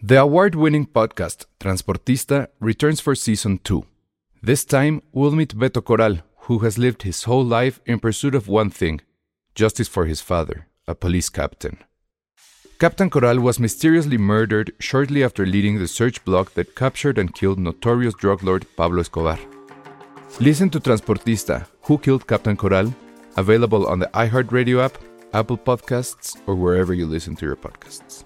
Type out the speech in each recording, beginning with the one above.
The award-winning podcast Transportista returns for Season 2. This time, we'll meet Beto Corral, who has lived his whole life in pursuit of one thing: justice for his father, a police captain. Captain Corral was mysteriously murdered shortly after leading the search block that captured and killed notorious drug lord Pablo Escobar. Listen to Transportista, Who Killed Captain Corral? Available on the iHeartRadio app, Apple Podcasts, or wherever you listen to your podcasts.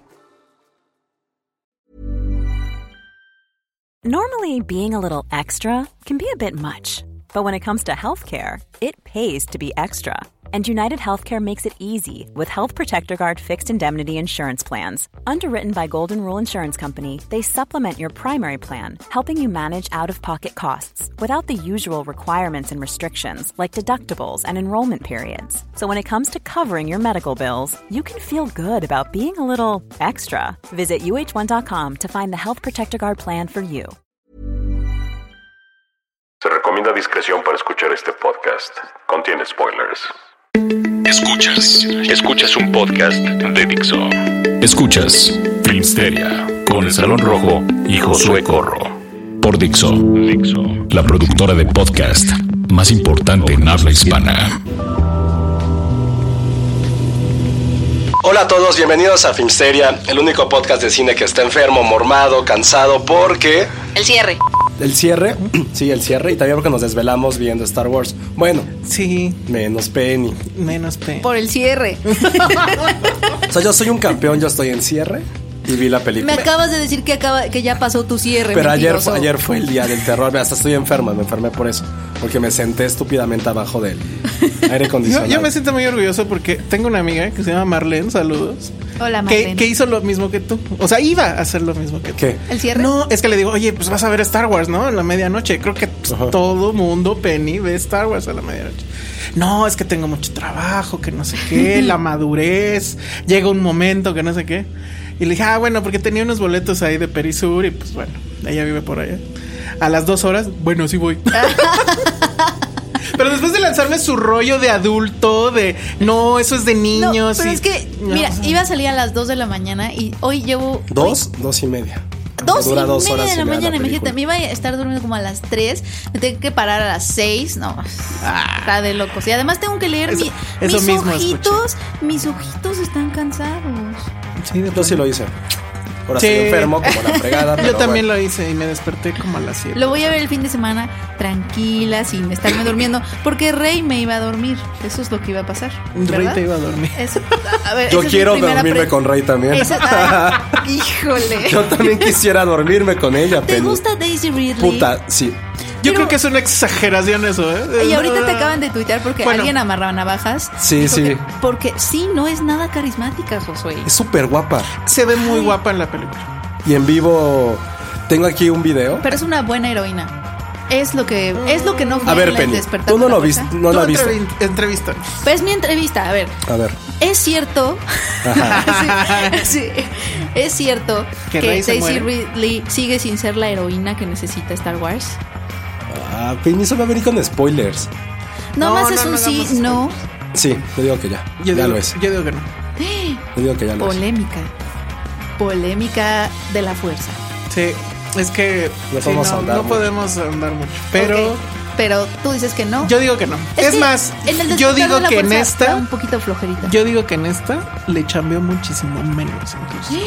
Normally, being a little extra can be a bit much, but when it comes to healthcare, it pays to be extra. And United Healthcare makes it easy with Health Protector Guard fixed indemnity insurance plans. Underwritten by Golden Rule Insurance Company, they supplement your primary plan, helping you manage out-of-pocket costs without the usual requirements and restrictions like deductibles and enrollment periods. So when it comes to covering your medical bills, you can feel good about being a little extra. Visit uh1.com to find the Health Protector Guard plan for you. Se recomienda discreción para escuchar este podcast. Contiene spoilers. Escuchas un podcast de Dixo. Escuchas Filmsteria con El Salón Rojo y Josué Corro. Por Dixo, la productora de podcast más importante en habla hispana. Hola a todos, bienvenidos a Filmsteria, el único podcast de cine que está enfermo, mormado, cansado porque... El cierre. ¿El cierre? Sí, el cierre. Y también porque nos desvelamos viendo Star Wars. Bueno, sí. Menos Penny. Por el cierre. O sea, yo soy un campeón, yo estoy en cierre y vi la película. Me acabas de decir que ya pasó tu cierre. Pero ayer fue el día del terror. Hasta estoy enferma, me enfermé por eso. Porque me senté estúpidamente abajo del aire acondicionado. Yo me siento muy orgulloso porque tengo una amiga que se llama Marlene, saludos. Hola, Marlene. Que hizo lo mismo que tú. O sea, iba a hacer lo mismo que tú. ¿Qué? ¿El cierre? No, es que le digo, oye, pues vas a ver Star Wars, ¿no? En la medianoche. Creo que todo mundo, Penny, ve Star Wars a la medianoche. No, es que tengo mucho trabajo, que no sé qué, la madurez, llega un momento que no sé qué. Y le dije, bueno, porque tenía unos boletos ahí de Perisur y pues bueno, ella vive por allá. A las 2 horas, bueno, sí voy. Pero después de lanzarme su rollo de adulto, de no, eso es de niños. No, pero es que, mira, iba a salir a las 2 de la mañana y hoy llevo... ¿2? 2:30. 2:30 de la mañana, imagínate, me iba a estar durmiendo como a las 3, me tengo que parar a las 6, no, está de locos. Y además tengo que leer mis ojitos están cansados. Sí, yo sí lo hice. Ahora estoy enfermo como la fregada. Yo también lo hice y me desperté como a las 7. Lo voy a ver el fin de semana tranquila, sin estarme durmiendo, porque Rey me iba a dormir. Eso es lo que iba a pasar, ¿verdad? Rey te iba a dormir. Yo quiero dormirme con Rey también. Híjole. Yo también quisiera dormirme con ella. ¿Te gusta Daisy Ridley? Puta, sí. Yo creo que es una exageración eso, ¿eh? Y ahorita te acaban de tuitear porque alguien amarraba navajas. Sí, sí. Porque sí, no es nada carismática, Josué. Es súper guapa. Se ve muy guapa en la película. Y en vivo tengo aquí un video. Pero es una buena heroína. Es lo que no fue. A ver, Penny, tú no lo viste, no la viste. Entrevista. Pues mi entrevista, a ver. Es cierto. Sí, es cierto que Daisy Ridley sigue sin ser la heroína que necesita Star Wars. Penny, eso va a venir con spoilers. Nomás es un sí, no. Sí, yo digo que ya. Ya lo es. Yo digo que no. Yo digo que ya lo es. Polémica de la fuerza. Sí, es que no podemos andar mucho. Pero... Okay. Pero tú dices que no. Yo digo que no. Es más, yo digo que en esta... un poquito flojerita. Yo digo que en esta le chambeó muchísimo menos incluso.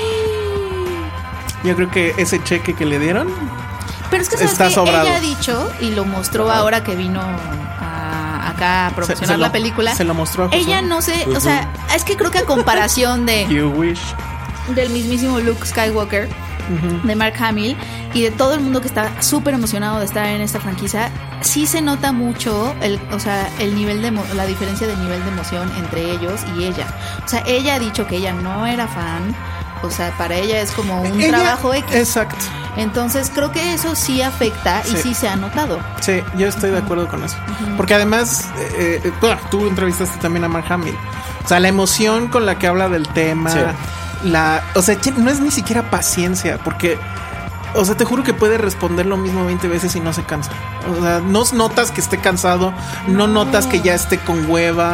Yo creo que ese cheque que le dieron... Pero es que sabes que ella ha dicho, y lo mostró ahora que vino acá a promocionar la película. Se lo mostró a José. Ella no sé, o sea, es que creo que a comparación de... You wish. Del mismísimo Luke Skywalker, de Mark Hamill, y de todo el mundo que está súper emocionado de estar en esta franquicia, sí se nota mucho el nivel de la diferencia de nivel de emoción entre ellos y ella. O sea, ella ha dicho que ella no era fan. O sea, para ella es como un trabajo X. Exacto. Entonces creo que eso sí afecta y sí se ha notado. Sí, yo estoy de acuerdo con eso. Porque además, tú entrevistaste también a Mark Hamill. O sea, la emoción con la que habla del tema, o sea, no es ni siquiera paciencia, porque, o sea, te juro que puede responder lo mismo 20 veces y no se cansa. O sea, no notas que esté cansado, no notas que ya esté con hueva.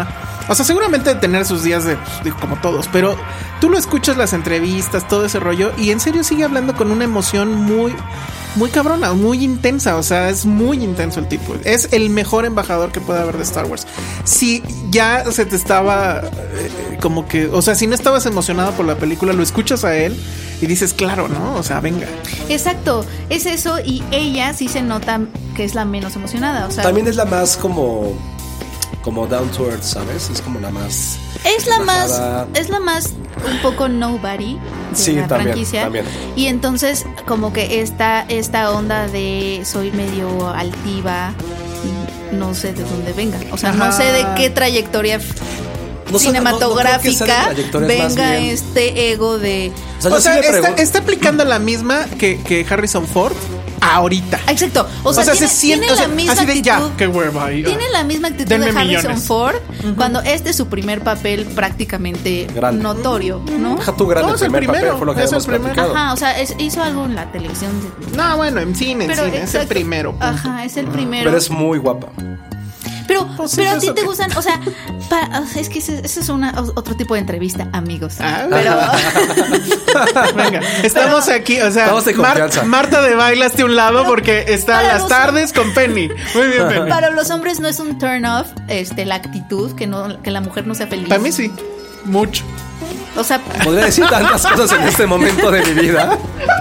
O sea, seguramente de tener sus días de como todos, pero tú lo escuchas las entrevistas, todo ese rollo, y en serio sigue hablando con una emoción muy, muy cabrona, muy intensa. O sea, es muy intenso el tipo. Es el mejor embajador que puede haber de Star Wars. Si ya se te estaba como que, o sea, si no estabas emocionado por la película, lo escuchas a él y dices, claro, ¿no? O sea, venga. Exacto, es eso, y ella sí se nota que es la menos emocionada. O sea, también es la más como down to earth, ¿sabes? Es como la más... Es la más un poco nobody de la franquicia. También. Y entonces como que esta onda de soy medio altiva, no sé de dónde venga. O sea, no sé de qué trayectoria cinematográfica venga este ego de... O sea, está aplicando la misma que Harrison Ford ahorita. Exacto. O sea, tiene la misma actitud. Ya, qué hueva. Tiene la misma actitud de Harrison Ford cuando este es su primer papel prácticamente grande, notorio, ¿no? Deja tu grande primer papel, fue lo que habíamos platicado. Ajá, o sea, hizo algo en la televisión. No, bueno, en cine, es el primero. Punto. Ajá, es el primero. Pero es muy guapa. Pero a ti te gustan, o sea, es que ese es otro tipo de entrevista, amigos. Pero venga, estamos aquí, o sea, Marta de bailas de un lado porque está las tardes con Penny. Muy bien, Penny. Para los hombres no es un turn off, la actitud, que la mujer no sea feliz. Para mí sí, mucho. O sea, podría decir tantas cosas en este momento de mi vida.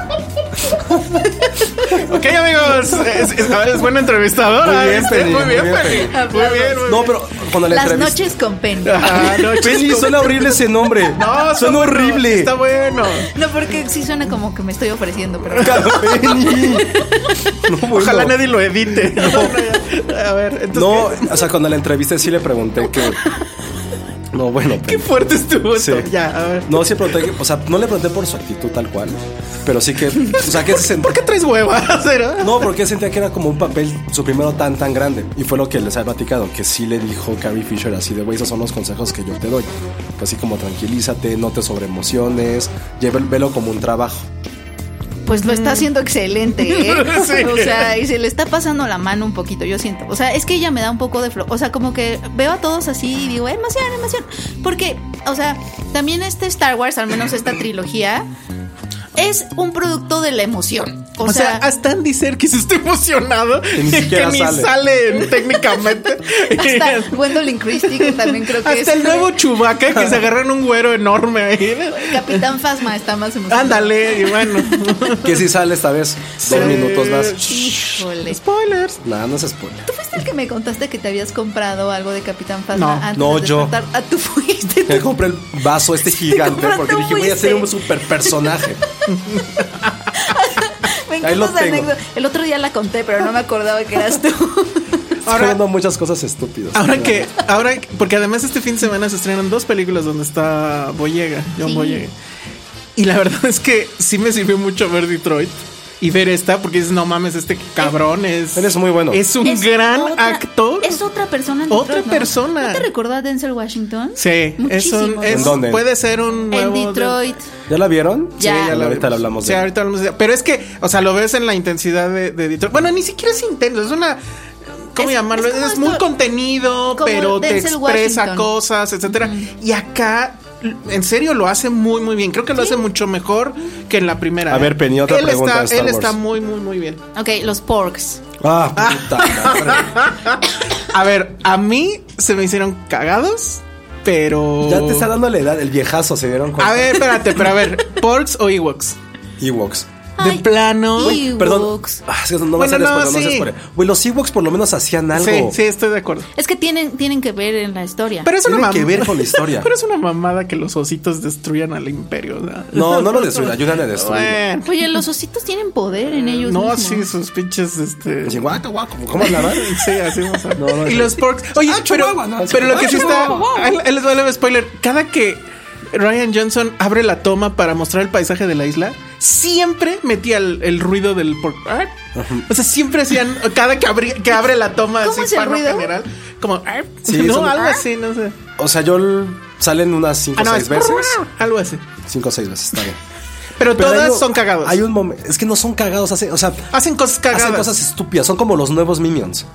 Ok, amigos, es buena entrevistadora. Muy bien, Penny. Muy bien. No, pero cuando las noches con Penny. Penny, suena horrible ese nombre. No, suena horrible. Está bueno. No, porque sí suena como que me estoy ofreciendo, pero Penny. No, bueno. Ojalá nadie lo edite. No. A ver, entonces. No, o sea, cuando la entrevisté sí le pregunté que... No, bueno. Qué fuerte estuvo esto. Sí. Ya, a ver. No, sí pregunté, o sea, no le pregunté por su actitud tal cual, pero sí que, o sea, que se sentía... ¿Por qué traes hueva? No, porque sentía que era como un papel, su primero tan grande. Y fue lo que les había platicado, que sí le dijo Carrie Fisher así de, güey, esos son los consejos que yo te doy. Así como tranquilízate, no te sobreemociones, velo como un trabajo. Pues lo está haciendo excelente, ¿eh? Sí. O sea, y se le está pasando la mano un poquito, yo siento. O sea, es que ella me da un poco de o sea, como que veo a todos así y digo, emoción. Porque, o sea, también Star Wars, al menos esta trilogía, es un producto de la emoción. O sea, hasta Andy Serkis está emocionado que ni sale técnicamente. Hasta Gwendolyn Christie, que también creo que hasta el nuevo Chewbacca, que se agarraron un güero enorme ahí. Capitán Phasma está más emocionado. Ándale, y bueno. Que sí sale esta vez. 2 minutos más. Híjole. Spoilers. No es spoiler. ¿Tú fuiste el que me contaste que te habías comprado algo de Capitán Phasma antes de yo. Tú fuiste. Me compré el vaso gigante porque dije, voy a ser un super personaje. Me encanta esa anécdota. El otro día la conté, pero no me acordaba que eras tú. Ahora muchas cosas estúpidas. Ahora, porque además este fin de semana se estrenan 2 películas donde está Boyega, John Boyega. Y la verdad es que sí me sirvió mucho ver Detroit y ver esta, porque dices, no mames, este cabrón es muy bueno. Es un gran actor. Es otra persona en Otra Detroit, persona. ¿No te recordó a Denzel Washington? Sí. Muchísimo. ¿En dónde? Puede ser un nuevo... En Detroit. ¿Ya la vieron? Ya. Sí, ahorita la hablamos de. Sí, ahorita hablamos de. Pero es que, o sea, lo ves en la intensidad de Detroit. Bueno, ni siquiera es intenso, es una... ¿Cómo llamarlo? Es muy contenido, pero te expresa cosas, etcétera. Y acá, en serio, lo hace muy, muy bien. Creo que lo hace mucho mejor que en la primera. A ver, Penny, otra pregunta. Él está muy, muy, muy bien. Ok, los porks. Puta madre. A ver, a mí se me hicieron cagados, pero... Ya te está dando la edad, el viejazo, ¿se dieron cuenta? A ver, espérate, pero a ver, ¿porks o Ewoks? Ewoks. De plano. Ewoks. Perdón. No vas a spoiler. Güey, los Ewoks por lo menos hacían algo. Sí, estoy de acuerdo. Es que tienen que ver en la historia. Pero es una tienen que ver con la historia. Pero es una mamada que los ositos destruyan al imperio, ¿verdad? No lo destruyen, ayudan a destruir. Bueno. Oye, los ositos tienen poder en ellos mismos. Sí, sus pinches, Guaca, ¿cómo hablaban? Sí, así vamos a ver. Y los porks. Oye, pero lo que sí está... Ahí les voy a spoiler. Cada que Rian Johnson abre la toma para mostrar el paisaje de la isla, siempre metía el ruido del pork. O sea, siempre hacían, cada que abre la toma así, es el ruido general, como sí, no, algo así, no sé. O sea, salen unas 5 o 6 veces. Algo así. 5 o 6 veces, está bien. Pero todas son cagados. Hay un momento, es que no son cagados, hacen cosas cagadas. Hacen cosas estúpidas, son como los nuevos Minions.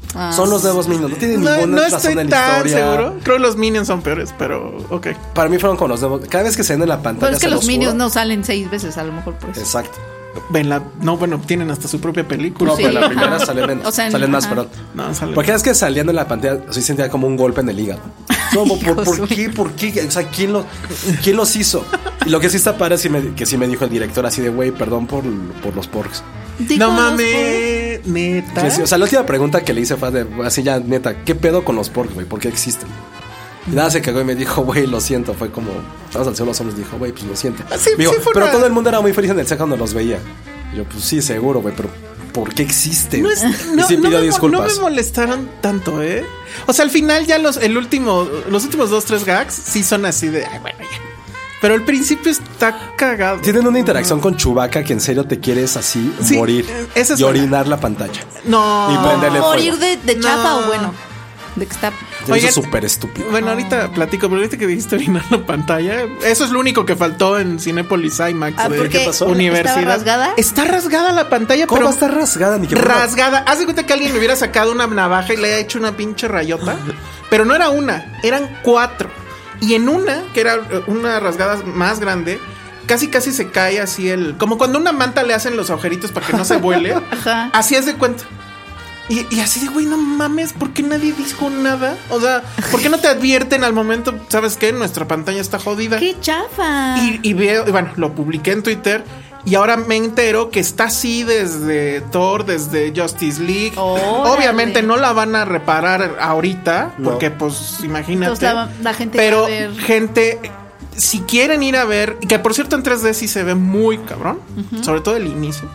Son los nuevos Minions. No tienen ninguna No razón estoy en la tan historia. seguro. Creo que los Minions son peores, pero ok. Para mí fueron con los nuevos. Cada vez que se ven en la pantalla. Pero es que se los Minions juro. no salen 6 veces, a lo mejor por eso. Exacto. Tienen hasta su propia película. No, Sí. pero la primera Ajá. salen menos. O sea, salen más, ajá. perdón. No, salen. Porque es que salían en la pantalla, sí sentía como un golpe en el hígado. No, ¿por qué? ¿Por qué? O sea, ¿quién los hizo? Y lo que sí está padre es que sí me dijo el director así de, güey, perdón por los porks. No mames, neta. Que sí, o sea, la última pregunta que le hice fue así ya, neta, ¿qué pedo con los porks, güey? ¿Por qué existen? Y nada, se cagó y me dijo, güey, lo siento. Fue como, estabas al cielo los hombres, dijo, güey, pues lo siento. Sí, Digo, sí fue pero una- todo el mundo era muy feliz en el set cuando los veía. Y yo, pues sí, seguro, güey, pero ¿por qué existen? No, y sí pidió disculpas. no me molestaron tanto, ¿eh? O sea, al final ya los últimos 2-3 gags sí son así de, ay, bueno, ya. Pero el principio está cagado. Tienen una interacción con Chewbacca que en serio te quieres así Sí, morir esa es y buena. orinar la pantalla. No. Y prenderle Morir fuego. de chafa No. o bueno. De que está. Oigan, Eso es súper estúpido. Bueno, ahorita platico, pero ahorita que dijiste orinar la pantalla, eso es lo único que faltó en Cinépolis IMAX de porque pasó? Universidad. ¿Estaba rasgada? Está rasgada la pantalla, ¿Cómo pero va a estar rasgada? Ni que fuera- rasgada. Haz de cuenta que alguien le hubiera sacado una navaja y le haya hecho una pinche rayota. Pero no era una, eran 4. Y en una, que era una rasgada más grande, casi se cae así como cuando una manta le hacen los agujeritos para que no se vuele. Ajá. Así es de cuenta. Y así de, güey, no mames, ¿por qué nadie dijo nada? O sea, ¿por qué no te advierten al momento? ¿Sabes qué? Nuestra pantalla está jodida. ¡Qué chafa! Y veo, y bueno, lo publiqué en Twitter. Y ahora me entero que está así desde Thor, desde Justice League. Órale. Obviamente no la van a reparar ahorita, No. porque pues imagínate. Entonces la gente Pero va a ver. gente, si quieren ir a ver, que por cierto en 3D sí se ve muy cabrón, sobre todo el inicio.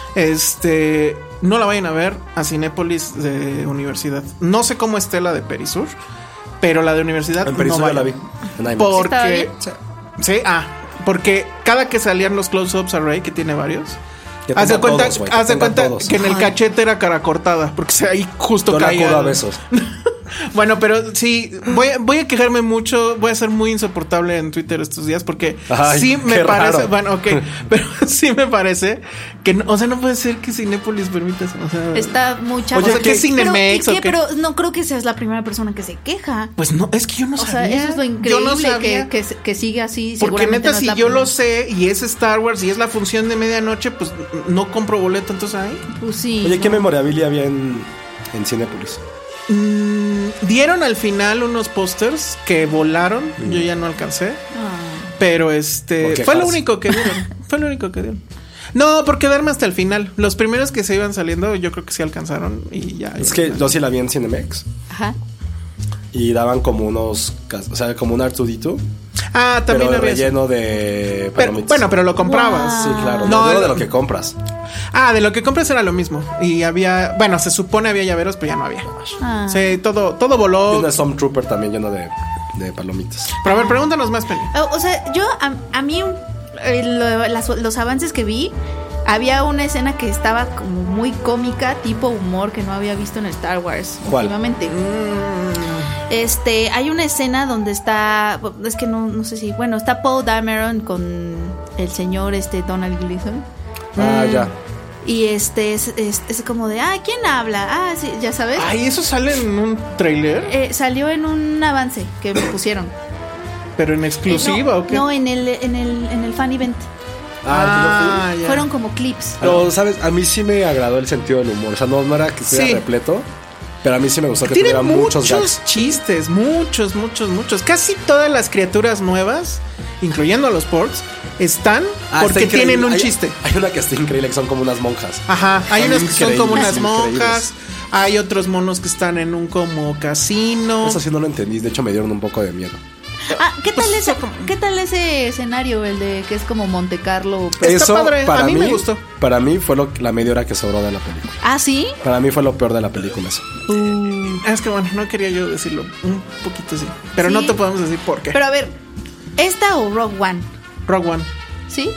No la vayan a ver a Cinépolis de Universidad. No sé cómo esté la de Perisur, pero la de Universidad En Perisur no ya la vi. vayan. En IMAX. ¿Estaba bien? Porque sí, porque cada que salían los close-ups a Rey, que tiene varios, Que haz de tenga cuenta, todos, güey, que haz de tenga cuenta todos. que en el cachete era cara cortada, porque ahí justo Yo la caía. acudo a besos. Bueno, pero sí, voy a quejarme mucho, voy a ser muy insoportable en Twitter estos días porque Ay, sí me qué parece, raro. bueno, ok, pero sí me parece que, o sea, no puede ser que Cinépolis permita eso, o sea, Está muy chafa. Oye, ¿qué es Pero, Cinemex ¿y o qué? qué? Pero no creo que seas la primera persona que se queja. pues no, es que yo no O sea, sabía. eso es lo Yo increíble no sabía. que sigue así. Porque Seguramente neta, no es si la yo primera. lo sé y es Star Wars y es la función de medianoche, pues no compro boleto, entonces ahí. Pues sí. Oye, ¿qué no. memorabilia había en Cinépolis? Dieron al final unos pósters que volaron, yo ya no alcancé, Ah. pero ¿Por qué fue lo fácil? único que dieron. Fue lo único que dieron. No, por quedarme hasta el final. Los primeros que se iban saliendo, yo creo que sí alcanzaron y ya. Es que yo sí la vi en Cinemex Ajá. y daban como unos, o sea, como un R2D2, Ah, también pero había eso. relleno de Pero, palomitas. bueno, pero lo comprabas. Sí, claro. No, No, digo de el- lo que compras. Ah, de lo que compras era lo mismo. Y había, bueno, se supone había llaveros, pero ya no había. Ah. Sí, todo Y voló. una Stormtrooper también lleno de palomitas. Pero a ver, pregúntanos más, Penny. O sea, yo a mí los avances que vi, había una escena que estaba como muy cómica, tipo humor que no había visto en Star Wars ¿Cuál? últimamente. Hay una escena donde está, es que no sé si, bueno, está Poe Dameron con el señor Donald Gleason. Ah, ya. Y es como de, ¿quién habla? Ah, sí, ya sabes. Ay, eso sale en un trailer, Salió en un avance que me pusieron. pero en exclusiva no, o qué? No, en el fan event. Ah, ya. Fueron como clips. Pero, ¿sabes? A mí sí me agradó el sentido del humor. O sea, no era que estuviera Sí. repleto, pero a mí sí me gustó que Tiene tuviera muchos muchos gags. chistes, muchos. Casi todas las criaturas nuevas, incluyendo a los ports, están Ah, porque está increíble. tienen un Hay- chiste. Hay una que está increíble, que son como unas monjas. Ajá, hay Son unas que son como unas increíbles, monjas, hay otros monos que están en un como casino. Eso sí no lo entendí. De hecho, me dieron un poco de miedo. ¿Qué tal ese escenario, el de que es como Monte Carlo? Está Eso, padre, a mí me gustó. Para mí fue la media hora que sobró de la película. Ah, ¿sí? Para mí fue lo peor de la película eso. Es que bueno, no quería yo decirlo, un poquito sí, pero Sí. no te podemos decir por qué. Pero a ver, ¿esta o Rogue One? Rogue One. ¿Sí?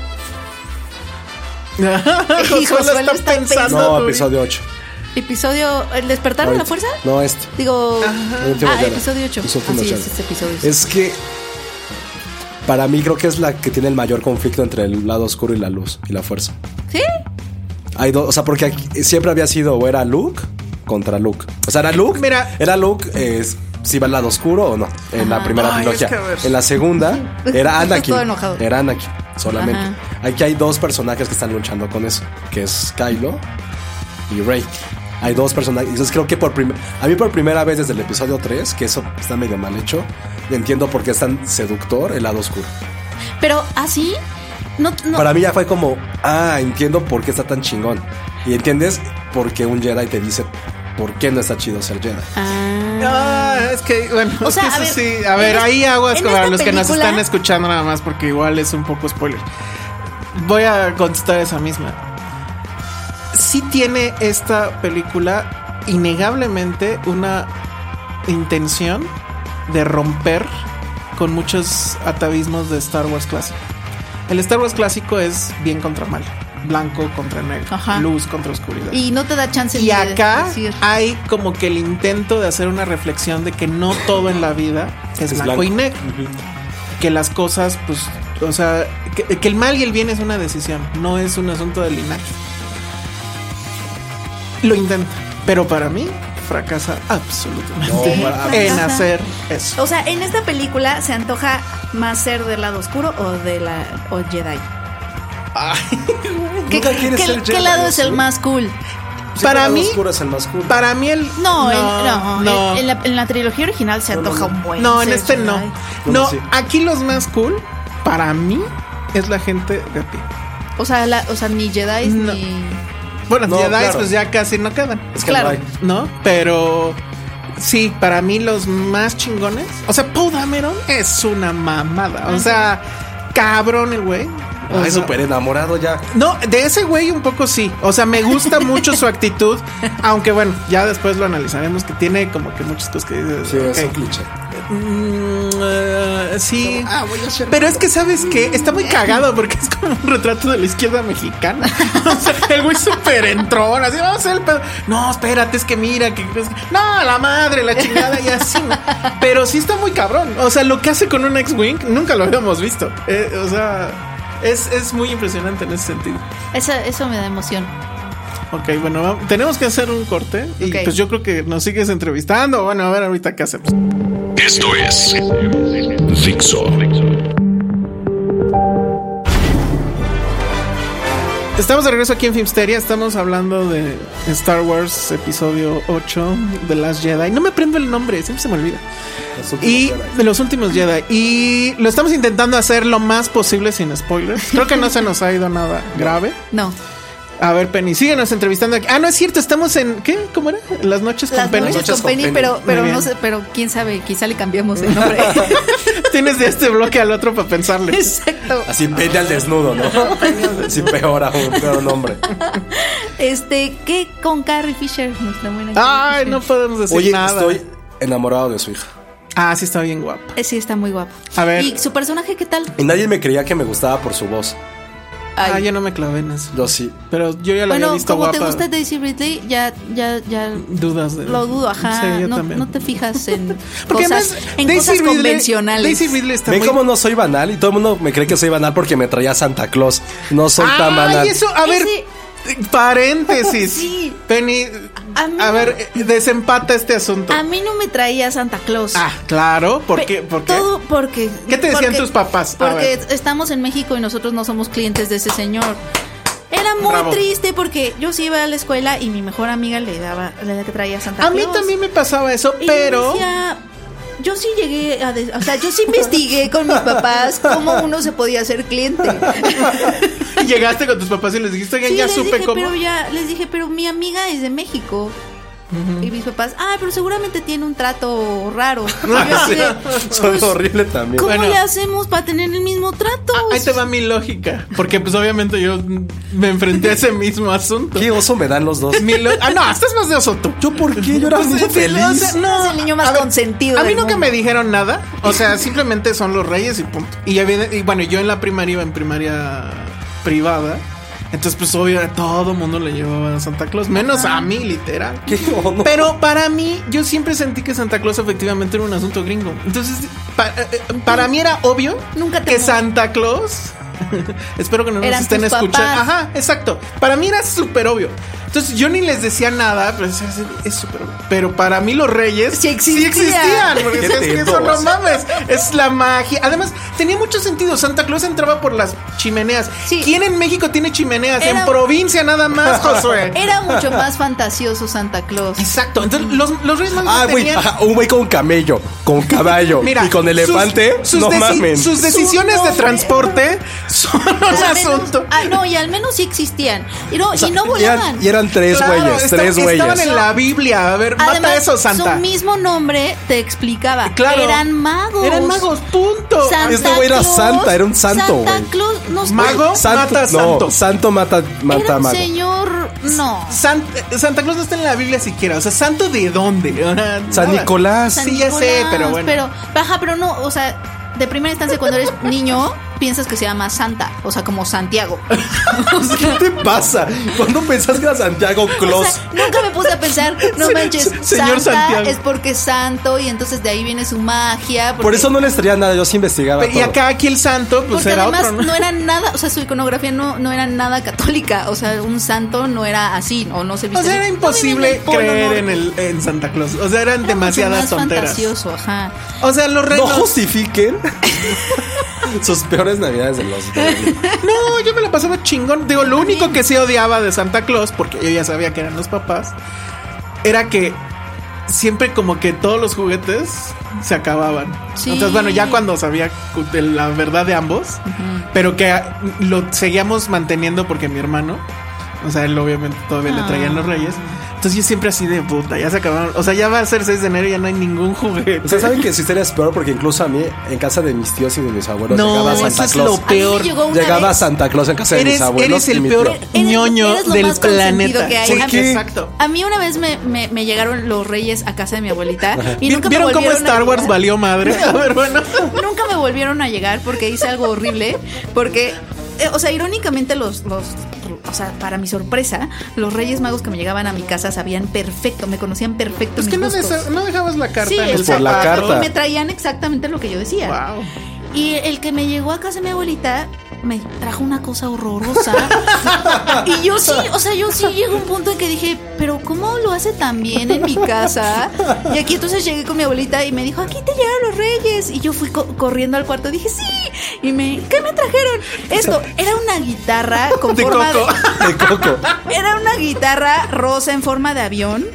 Josué lo está pensando. No, Turi. episodio 8. Episodio, ¿el despertar de la fuerza? No, Digo, El último Jedi. episodio 8. Los últimos Así Jedi. es, este episodio. Es que para mí creo que es la que tiene el mayor conflicto entre el lado oscuro y la luz y la fuerza. ¿Sí? Hay dos, o sea, porque aquí siempre había sido o era Luke contra Luke. O sea, ¿era Luke? Mira. ¿Era Luke si va al lado oscuro o no? En la primera trilogía. Es que a ver. En la segunda era Anakin. Todo enojado. Era Anakin, solamente. Ajá. Aquí hay dos personajes que están luchando con eso, que es Kylo y Rey. Hay dos personajes. Entonces creo que a mí por primera vez desde el episodio 3, que eso está medio mal hecho, entiendo por qué es tan seductor el lado oscuro. Pero así, no. Para mí ya fue como, entiendo por qué está tan chingón. Y entiendes por qué un Jedi te dice por qué no está chido ser Jedi. Es que, bueno, O sea, es que a eso ver, sí. A ver, en ahí aguas en para esta los que nos película- están escuchando nada más, porque igual es un poco spoiler. Voy a contestar esa misma. Sí tiene esta película innegablemente una intención de romper con muchos atavismos de Star Wars clásico. El Star Wars clásico es bien contra mal, blanco contra negro, Ajá. luz contra oscuridad. Y no te da chance Y de acá decir. hay como que el intento de hacer una reflexión de que no todo en la vida es blanco y negro. Que las cosas, pues, o sea, que el mal y el bien es una decisión, no es un asunto de linaje. Lo intenta, pero para mí fracasa absolutamente en hacer eso. O sea, en esta película se antoja más ser del lado oscuro o Jedi. Nunca quieres ser ¿Qué Jedi, lado es ¿sí? el más cool? Para el mí- lado oscuro es el más cool. Para mí el No, no. en la trilogía original se antoja un buen. No, en ser este no. Jedi. No, sí. aquí los más cool para mí es la gente de a pie. O sea, ni Jedi No. ni. Bueno, No, Jedi claro. pues ya casi no quedan. Es que claro. no hay. ¿No? Pero sí, para mí los más chingones. O sea, Poe Dameron es una mamada. O sea, cabrón el güey. O Ay, sea, súper enamorado ya. no, de ese güey un poco sí. O sea, me gusta mucho su actitud. Aunque bueno, ya después lo analizaremos. Que tiene como que muchas cosas que dices. Sí, es ok. un cliché. Sí, pero es que sabes que está muy cagado porque es como un retrato de la izquierda mexicana. O sea, el güey súper entrón, así vamos a hacer el pedo. No, espérate, es que mira, no, la madre, la chingada y así. Pero sí está muy cabrón. O sea, lo que hace con un X-Wing nunca lo habíamos visto. O sea, es muy impresionante en ese sentido. Eso me da emoción. Ok, bueno, tenemos que hacer un corte. Y Ok. pues yo creo que nos sigues entrevistando. Bueno, a ver ahorita qué hacemos. Esto es Dixo. Estamos de regreso aquí en Filmsteria. Estamos hablando de Star Wars episodio 8 de Last Jedi. No me aprendo el nombre, siempre se me olvida. Y de los últimos Jedi. Y lo estamos intentando hacer lo más posible sin spoilers. Creo que no se nos ha ido nada grave. No. A ver, Penny, síguenos entrevistando aquí. Ah, no es cierto, estamos en ¿qué? ¿Cómo era? Las noches con Las Penny. noches Noches con con Penny, Penny. pero Muy bien. no sé, pero quién sabe, quizá le cambiamos el nombre. Tienes de este bloque al otro para pensarle. Exacto. Así Penny al desnudo, ¿no? Sí, peor aún, peor nombre. ¿Qué con Carrie Fisher? Nuestra buena Ay, Carrie Fisher. no podemos decir Oye, nada. estoy enamorado de su hija. Ah, sí está bien guapa. Sí, está muy guapo. A ver. ¿Y su personaje qué tal? Y nadie me creía que me gustaba por su voz. Ay. Ah, yo no me clavé en eso. Yo sí. Pero yo ya la había Bueno, visto como guapa. te gusta Daisy Ridley, ya Dudas de lo dudo, ajá. Sí, yo no, también. no te fijas en Porque cosas, además, en Daisy cosas Ridley- convencionales. Daisy Ridley está ¿Ven muy... cómo no soy banal? Y todo el mundo me cree que soy banal porque me traía Santa Claus. No soy tan banal. Ay, eso, a ver, paréntesis. Sí. Penny, A mí- desempata este asunto. A mí no me traía Santa Claus. Ah, claro, ¿por Pe- qué? ¿Por qué? Todo porque... ¿Qué te decían porque- tus papás? A Porque ver. estamos en México y nosotros no somos clientes de ese señor. Era muy Bravo. triste porque yo sí iba a la escuela y mi mejor amiga le traía Santa A Claus. mí también me pasaba eso, Y pero... decía, yo sí llegué o sea, yo sí investigué con mis papás cómo uno se podía hacer cliente. Llegaste con tus papás y les dijiste que Sí, ya les supe dije, cómo. les dije, pero mi amiga es de México. Y mis papás, pero seguramente tiene un trato raro. Y yo así de, Soy pues, horrible también. ¿cómo Bueno. le hacemos para tener el mismo trato? Ahí te va mi lógica. Porque pues obviamente yo me enfrenté a ese mismo asunto. Qué oso me dan los dos. No, estás más de oso tú. ¿Yo por qué? Yo era Pues, muy en fin, feliz. o sea, no, Es el niño más a ver, consentido A mí del nunca mundo. me dijeron nada. O sea, simplemente son los reyes y punto. Y bueno, yo en la primaria iba en primaria privada. Entonces, pues obvio, a todo mundo le llevaba a Santa Claus, menos a mí, literal. ¿Qué? Oh, no. Pero para mí, yo siempre sentí que Santa Claus efectivamente era un asunto gringo. Entonces, para mí era obvio Nunca te que mo- Santa Claus. Espero que no nos Eran estén tus escuchando. papás. Ajá, exacto. Para mí era súper obvio. Entonces yo ni les decía nada, pero es súper. Pero para mí los reyes sí existían. Porque es que eso no mames. Es la magia. Además, tenía mucho sentido. Santa Claus entraba por las chimeneas. Sí. ¿Quién en México tiene chimeneas? En provincia nada más, Josué. Era mucho más fantasioso Santa Claus. Exacto. Entonces los reyes magos tenían... un güey con camello, con caballo y con elefante. No mames. Sus decisiones de transporte son un asunto. No, y al menos sí existían. Y no volaban. Y eran tres güeyes. Estaban en la Biblia. A ver, además, mata eso, Santa. Su mismo nombre te explicaba. Claro. Eran magos. Eran magos, punto. Este güey era Santa, era un santo, güey. Santa Claus no Mago mata santo. No, santo mata era un mago. Señor, no. Santa Claus no está en la Biblia siquiera. O sea, ¿santo de dónde? San Nicolás. Sí, ya sé, pero bueno. Pero no, o sea, de primera instancia cuando eres niño piensas que se llama Santa, o sea, como Santiago. ¿Qué te pasa? ¿Cuándo pensás que era Santiago Claus? O sea, nunca me puse a pensar, no manches, señor Santa Santiago. es porque es santo y entonces de ahí viene su magia. Por eso no les traía nada, yo sí investigaba. Y acá aquí el santo, pues porque era además otro, ¿no? no era nada, o sea, su iconografía no era nada católica, o sea, un santo no era así, o no se viste. O sea, era imposible creer en Santa Claus. O sea, eran era demasiadas mucho más tonteras. Fantasioso, ajá. O sea, los reyes. No justifiquen sus peores navidades de los. No, yo me la pasaba chingón. Digo, lo único que sí odiaba de Santa Claus, porque yo ya sabía que eran los papás, era que siempre como que todos los juguetes se acababan. Sí. Entonces, bueno, ya cuando sabía de la verdad de ambos, pero que lo seguíamos manteniendo porque mi hermano, o sea, él obviamente todavía le traían los reyes. Entonces yo siempre así de puta, ya se acabaron. O sea, ya va a ser 6 de enero y ya no hay ningún juguete. O sea, ¿saben que su historia es peor? Porque incluso a mí, en casa de mis tíos y de mis abuelos, no, llegaba Santa eso es Claus. lo peor. Llegaba Santa Claus en casa de mis abuelos. Eres el peor ñoño eres lo del más consentido planeta. que hay. Sí, exacto. A mí una vez me llegaron los reyes a casa de mi abuelita y nunca ¿Vieron me cómo volvieron Star a Wars llegar? valió madre? A ver, bueno. Nunca me volvieron a llegar porque hice algo horrible. Porque, o sea, irónicamente o sea, para mi sorpresa, los Reyes Magos que me llegaban a mi casa sabían perfecto, me conocían perfecto. Es que no dejabas la carta sí, en el por la carta. Y me traían exactamente lo que yo decía. Wow. Y el que me llegó a casa de mi abuelita me trajo una cosa horrorosa. Y yo sí llegó un punto en que dije, pero ¿cómo lo hace tan bien en mi casa? Y aquí entonces llegué con mi abuelita y me dijo, aquí te llegaron los reyes. Y yo fui corriendo al cuarto y dije, sí. Y ¿qué me trajeron? Esto, era una guitarra con forma de coco. Era una guitarra rosa en forma de avión.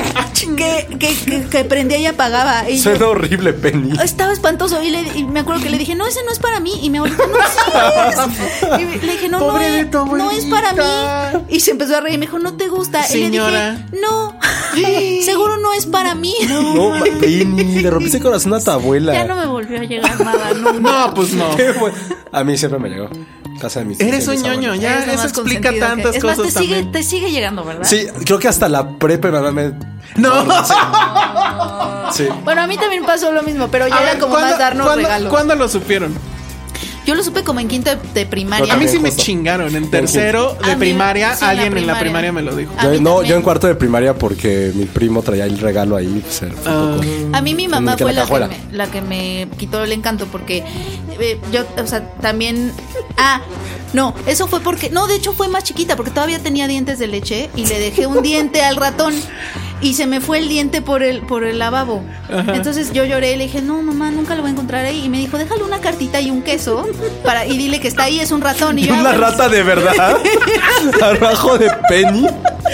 Que prendía y apagaba. Y suena horrible, Penny. Estaba espantoso. Y me acuerdo que le dije, no, ese no es para mí. Y mi abuelita, no, sí es. Y le dije, no es para mí. Y se empezó a reír y me dijo, ¿no te gusta? Señora. Y le dije, no, seguro no es para mí. No, Penny, le rompiste el corazón a tu abuela. Ya no me volvió a llegar nada. No, pues no. A mí siempre me llegó. Casa de mis tíos. Eres un ñoño, ya eso explica tantas es más, cosas también. te sigue llegando, ¿verdad? Sí, creo que hasta la prepa me... No. Sí. Bueno, a mí también pasó lo mismo, pero ya era como más darnos regalos. ¿Cuándo lo supieron? Yo lo supe como en quinto de primaria. A mí sí me chingaron. En tercero de primaria, sí, alguien en la primaria me lo dijo. Yo en cuarto de primaria porque mi primo traía el regalo ahí. Pues, a mí mi mamá fue la que me quitó el encanto porque yo, o sea, también... no, eso fue porque... No, de hecho fue más chiquita porque todavía tenía dientes de leche y le dejé un diente al ratón. Y se me fue el diente por el lavabo. Ajá. Entonces yo lloré y le dije, no, mamá, nunca lo voy a encontrar ahí. Y me dijo, déjale una cartita y un queso y dile que está ahí, es un ratón. Y yo, ¿una rata de verdad? ¿Abajo de Penny?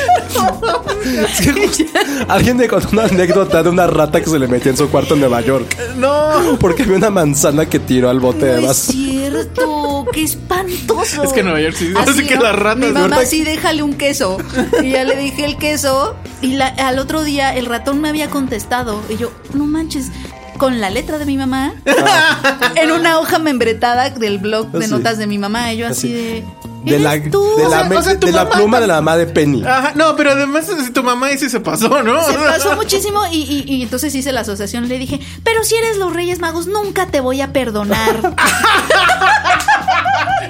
Alguien me contó una anécdota de una rata que se le metió en su cuarto en Nueva York. No. Porque había una manzana que tiró al bote de basura. Es cierto, qué espantoso. Es que en Nueva York sí. Así que las ratas. Mi mamá sí, déjale un queso. Y ya le dije el queso. Y al otro día el ratón me había contestado. Y yo, no manches, con la letra de mi mamá en una hoja membretada del blog de notas de mi mamá. Y yo así de... De la pluma de la mamá de Penny. Ajá, no, pero además tu mamá ahí sí se pasó, ¿no? Se pasó muchísimo y entonces hice la asociación. Le dije, pero si eres los Reyes Magos, nunca te voy a perdonar.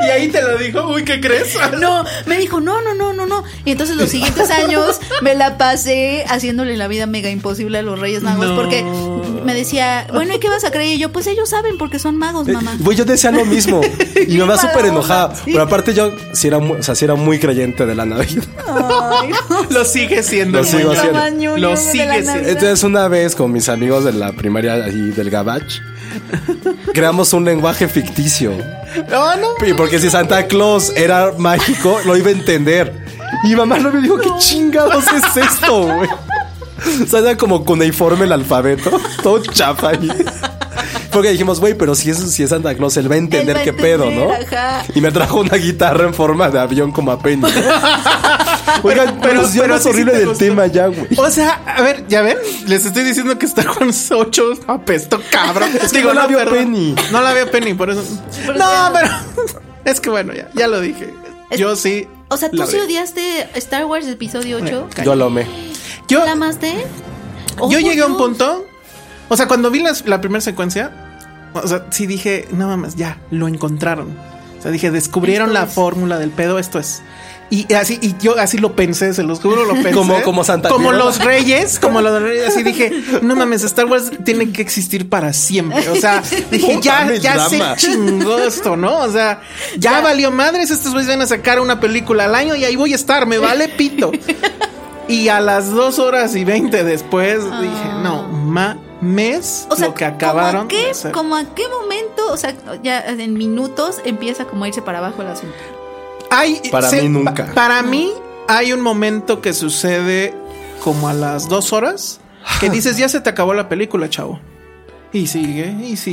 Y ahí te lo dijo, uy, ¿qué crees? No, me dijo, no. Y entonces los siguientes años me la pasé haciéndole la vida mega imposible a los Reyes Magos, porque me decía, bueno, ¿y qué vas a creer? Y yo, pues ellos saben porque son magos, mamá. Güey, yo decía lo mismo. Y mi mamá mala súper onda, enojada. sí. Pero aparte yo sí era muy creyente de la Navidad. Ay, no. Lo sigue siendo. Lo sigo Lo haciendo. más ñoño Lo de la sigue siendo. Navidad. Entonces una vez con mis amigos de la primaria ahí del Gabach, creamos un lenguaje ficticio. No. Y porque si Santa Claus era mágico, lo iba a entender. Y mi mamá no me dijo, ¿qué chingados es esto, güey? O sea, era como cuneiforme el alfabeto, todo chafa ahí. Porque dijimos, güey, pero si es Santa Claus, él va a entender Él va a qué pedo, ¿no? entender, ajá. Y me trajo una guitarra en forma de avión como a Penny. Oigan, pero pero es sí horrible te del gustó. tema ya, güey. O sea, a ver, ya ven, les estoy diciendo que Star Wars 8 apestó, cabrón. Es que no la vio perdón. Penny. No la vio Penny, por eso. Pero No, ya- pero es que bueno, ya lo dije. Yo sí. O sea, ¿tú la sí vi. odiaste Star Wars episodio 8? Yo lo amé. Yo, ¿La amaste? Oh, yo por llegué a un Dios. punto. O sea, cuando vi la primera secuencia, o sea, sí dije, no mames, ya, lo encontraron. O sea, dije, descubrieron Esto la es. fórmula del pedo, esto es. Y yo así lo pensé, se los juro, lo pensé. Como Santa Como Claus. los reyes, así dije, no mames, Star Wars tiene que existir para siempre. O sea, dije, No ya mames, se drama. chingó esto, ¿no? O sea, ya valió madres, estos güeyes van a sacar una película al año y ahí voy a estar, me vale pito. Y a las 2 horas y 20 después dije, no mames, O sea, lo que acabaron de hacer. ¿Como a qué momento? O sea, ya en minutos empieza como a irse para abajo el asunto. Para mí nunca. Para mí hay un momento que sucede como a las 2 horas que dices, ya se te acabó la película, chavo. Y sigue,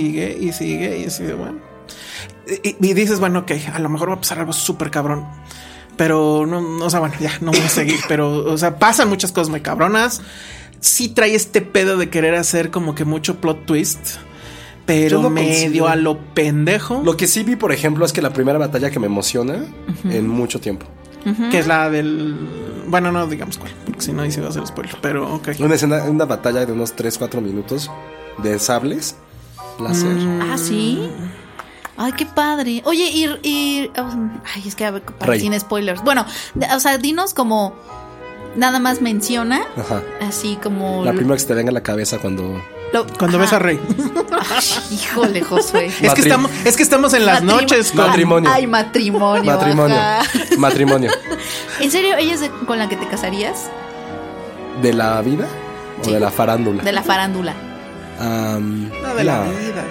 bueno. Y dices, bueno, ok, a lo mejor va a pasar algo súper cabrón. Pero no, o sea, bueno, ya no voy a seguir. Pero, o sea, pasan muchas cosas muy cabronas. Sí trae este pedo de querer hacer como que mucho plot twist, pero Yo no medio consigo. a lo pendejo. Lo que sí vi, por ejemplo, es que la primera batalla que me emociona en mucho tiempo. Que es la del... Bueno, no digamos cuál, porque si no ahí sí va a ser spoiler. Pero ok. Una batalla de unos 3-4 minutos de sables láser. Ah, sí. Ay, qué padre. Oye, ay, es que a ver, Rey. sin spoilers. Bueno, o sea, dinos como nada más menciona, Ajá. así como La primera que se te venga a la cabeza cuando... Cuando ves a Rey. Ay, híjole, Josué. Es que estamos en las noches con... Matrimonio. Ay, matrimonio. Matrimonio. ajá. Matrimonio. ¿En serio ella es con la que te casarías? ¿De la vida o Sí. de la farándula? De la farándula. No, de la vida,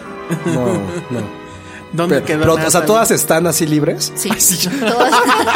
No. ¿Dónde Pero, quedó pero, o sea, Natalie? ¿todas están así libres? Sí. Todas.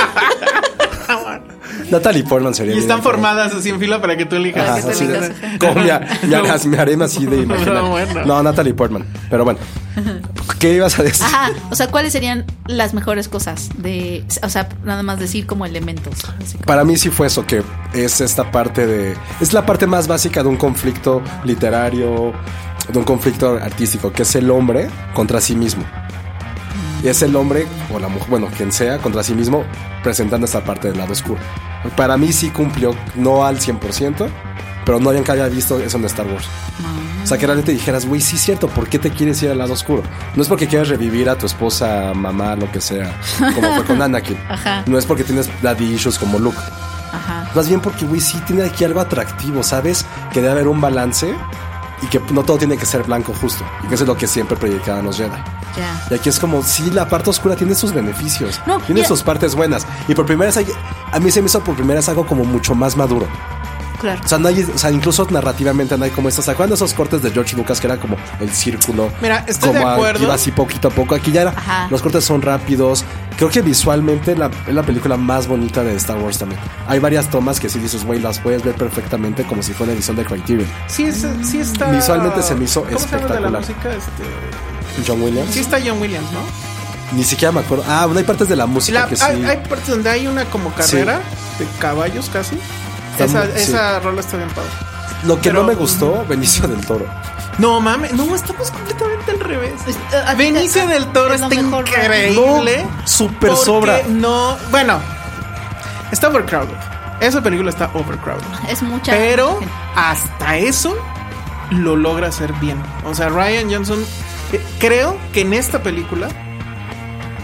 Natalie Portman sería Y bien están increíble. formadas así en fila para que tú elijas. Ajá, que tú así de- elijas, ajá. como me haré así de imaginar. No, bueno. No, Natalie Portman. Pero bueno, ¿qué ibas a decir? Ajá, o sea, ¿cuáles serían las mejores cosas de, o sea, nada más decir como elementos? Así como- Para mí sí fue eso, que es esta parte de... Es la parte más básica de un conflicto literario, de un conflicto artístico, que es el hombre contra sí mismo. Y es el hombre, o la mujer, bueno, quien sea, contra sí mismo, presentando esta parte del lado oscuro. Para mí sí cumplió, no al 100%, pero no alguien que haya visto eso en Star Wars. O sea, que realmente dijeras, güey, sí es cierto, ¿por qué te quieres ir al lado oscuro? No es porque quieras revivir a tu esposa, mamá, lo que sea, como fue con Anakin. Ajá. No es porque tienes daddy issues como Luke. Ajá. Más bien porque, güey, sí tiene aquí algo atractivo, ¿sabes? Que debe haber un balance y que no todo tiene que ser blanco justo. Y que eso es lo que siempre predicaban los Jedi. Ya. Y aquí es como, sí, la parte oscura tiene sus beneficios. No, tiene mira. sus partes buenas. Y por primera vez, a mí se me hizo por primera vez algo como mucho más maduro. Claro. O sea, no hay, o sea, incluso narrativamente no hay como ¿se acuerdan de esos cortes de George Lucas que era como el círculo? Mira, estoy como de acuerdo. Que iba así poquito a poco. Aquí ya era, Ajá. los cortes son rápidos. Creo que visualmente es la película más bonita de Star Wars también. Hay varias tomas que sí dices, güey, las puedes ver perfectamente como si fuera una edición de Criterion. Sí está... Visualmente se me hizo ¿Cómo se llama de la espectacular. música? John Williams. Sí está John Williams, ¿no? Ni siquiera me acuerdo. Ah, bueno, hay partes de la música que sí. Hay partes donde hay una como carrera de caballos casi. Está Esa rola está bien padre. Lo que pero- no me gustó, Benicio del Toro. No mames, no, estamos completamente al revés. A ti Benicio te- del Toro es lo está mejor, increíble. No, súper porque sobra. No, bueno, está overcrowded. Esa película está overcrowded. Es mucha. Pero gente. hasta eso lo logra hacer bien. O sea, Rian Johnson, creo que en esta película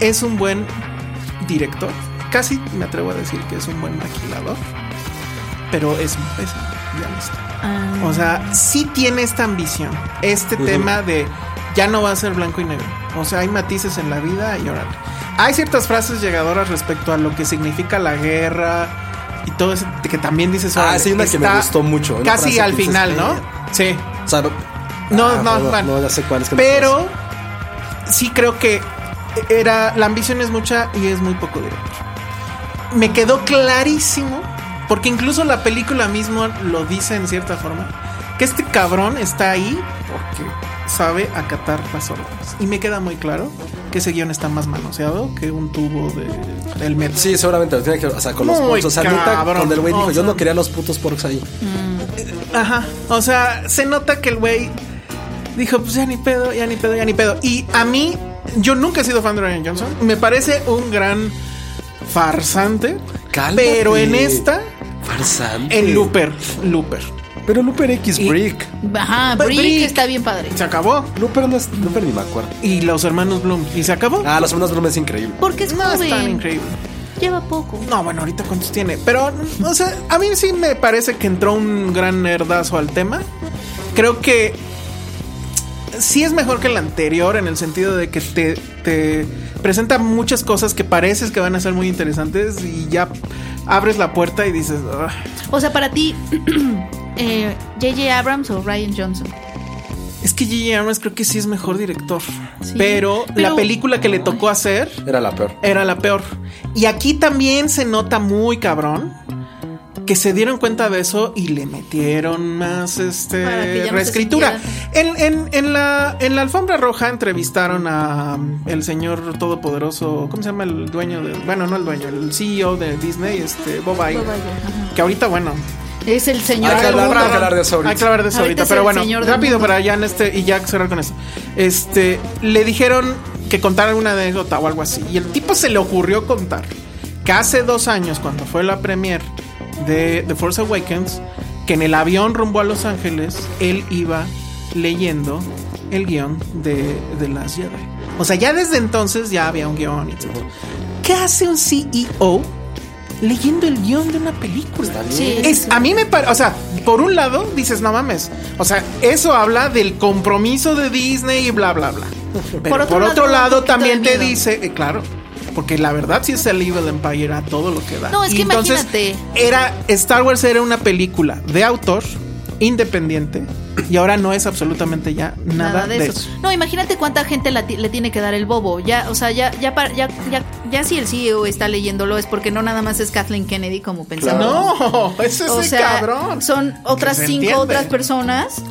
es un buen director. Casi me atrevo a decir que es un buen maquilador. Pero es un pésimo guionista. O sea, sí tiene esta ambición. Este tema de ya no va a ser blanco y negro. O sea, hay matices en la vida y órale. Hay ciertas frases llegadoras respecto a lo que significa la guerra y todo eso que también dices. Sí, una que me gustó mucho. Casi al final, ¿no? Sí. O sea, bueno. No sé cuál es. Pero sí creo que la ambición es mucha y es muy poco director. Me quedó clarísimo, porque incluso la película mismo lo dice en cierta forma, que este cabrón está ahí porque sabe acatar las órdenes. Y me queda muy claro que ese guión está más manoseado que un tubo del metro. Sí, seguramente lo tiene que, o sea, con los porks. O sea, neta, cuando el güey dijo, yo no quería los putos porks ahí. Ajá. O sea, se nota que el güey dijo, pues ya ni pedo. Y a mí, yo nunca he sido fan de Rian Johnson. Me parece un gran farsante. Cálmate. Pero en esta, farsante. En Looper. Pero Looper X, Brick. Ajá, Brick está bien padre. Se acabó. Looper no es Looper, ni me acuerdo. Y los hermanos Bloom. ¿Y se acabó? Los hermanos Bloom es increíble. Porque es joven. Es tan increíble. Lleva poco. No, bueno, ahorita cuántos tiene. Pero, o sea, a mí sí me parece que entró un gran nerdazo al tema. Creo que sí es mejor que el anterior, en el sentido de que te presenta muchas cosas que pareces que van a ser muy interesantes y ya abres la puerta y dices... O sea, para ti, ¿J.J. Abrams o Rian Johnson? Es que J.J. Abrams creo que sí es mejor director. Sí, pero la película que le tocó hacer... Era la peor. Y aquí también se nota muy cabrón que se dieron cuenta de eso y le metieron más reescritura. En la alfombra roja entrevistaron a el señor todopoderoso, ¿cómo se llama el dueño de? Bueno, no el dueño, el CEO de Disney, Bob Iger, que ahorita, bueno, es el señor. Hay que hablar de eso ahorita. Hay que hablar de eso ahorita, pero bueno, rápido para ya y ya cerrar con eso. Le dijeron que contara una anécdota o algo así, y el tipo se le ocurrió contar que hace 2 años, cuando fue la premiere de The Force Awakens, que en el avión rumbo a Los Ángeles él iba leyendo el guión de Last Jedi. O sea, ya desde entonces ya había un guión, etc. ¿Qué hace un CEO leyendo el guión de una película? Sí, a mí me parece, o sea, por un lado dices, no mames, o sea, eso habla del compromiso de Disney y bla bla bla. Pero por otro lado también te dice, claro, porque la verdad sí es el Evil Empire a todo lo que da. No, es que entonces, imagínate. Star Wars era una película de autor, independiente, y ahora no es absolutamente ya nada de eso. No, imagínate cuánta gente le tiene que dar el bobo. Ya, o sea, ya si el CEO está leyéndolo es porque no nada más es Kathleen Kennedy como pensamos. No, eso es cabrón. Son otras 5 otras personas.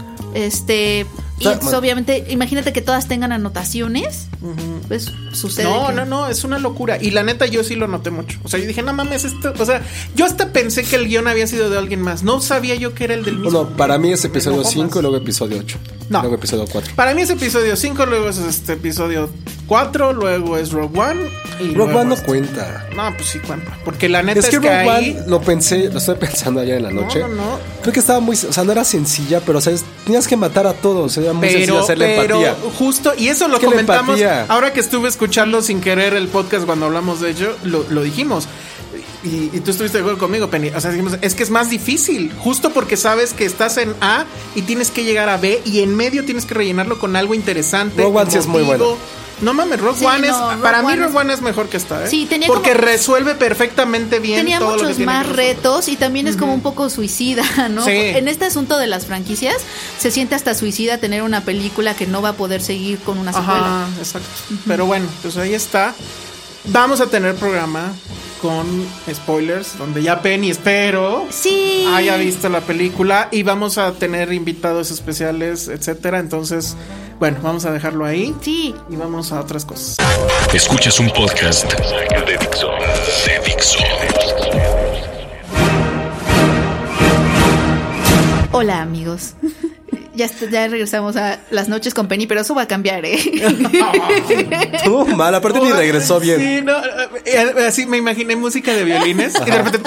Y entonces, obviamente, imagínate que todas tengan anotaciones. Pues sucede. No, es una locura. Y la neta, yo sí lo noté mucho. O sea, yo dije, no mames, esto. O sea, yo hasta pensé que el guión había sido de alguien más. No sabía yo que era el del mismo. Bueno, para mí es episodio 5 y luego episodio 8. No. Luego episodio 4. Para mí es episodio 5, luego es episodio 4, luego es Rogue One. Y Rogue One no cuenta. No, pues sí cuenta. Porque la neta es que Rogue ahí... One lo estoy pensando ayer en la noche. No. Creo que estaba muy... O sea, no era sencilla, pero o sea, tenías que matar a todos. Era muy sencillo hacerle empatía. Justo, y eso lo comentamos ahora que estuve escuchando sin querer el podcast cuando hablamos de ello, lo dijimos. Y tú estuviste de acuerdo conmigo, Penny. O sea, dijimos, es que es más difícil, justo porque sabes que estás en A y tienes que llegar a B y en medio tienes que rellenarlo con algo interesante. Rogue One sí es muy bueno. No mames, Rogue One es... Para mí Rogue One es mejor que esta, ¿eh? Sí, porque resuelve perfectamente bien tenía todo muchos lo que tiene más retos y también es como un poco suicida, ¿no? Sí. En este asunto de las franquicias se siente hasta suicida tener una película que no va a poder seguir con una secuela. Ajá, exacto. Pero bueno, pues ahí está. Vamos a tener programa con spoilers, donde ya Penny, espero, haya visto la película y vamos a tener invitados especiales, etcétera. Entonces, bueno, vamos a dejarlo ahí. Sí. Y vamos a otras cosas. Escuchas un podcast de Dixo. Hola, amigos. Ya regresamos a las noches con Penny, pero eso va a cambiar, ¿eh? Estuvo mal, aparte ni regresó bien. Sí, no, así me imaginé música de violines y de repente...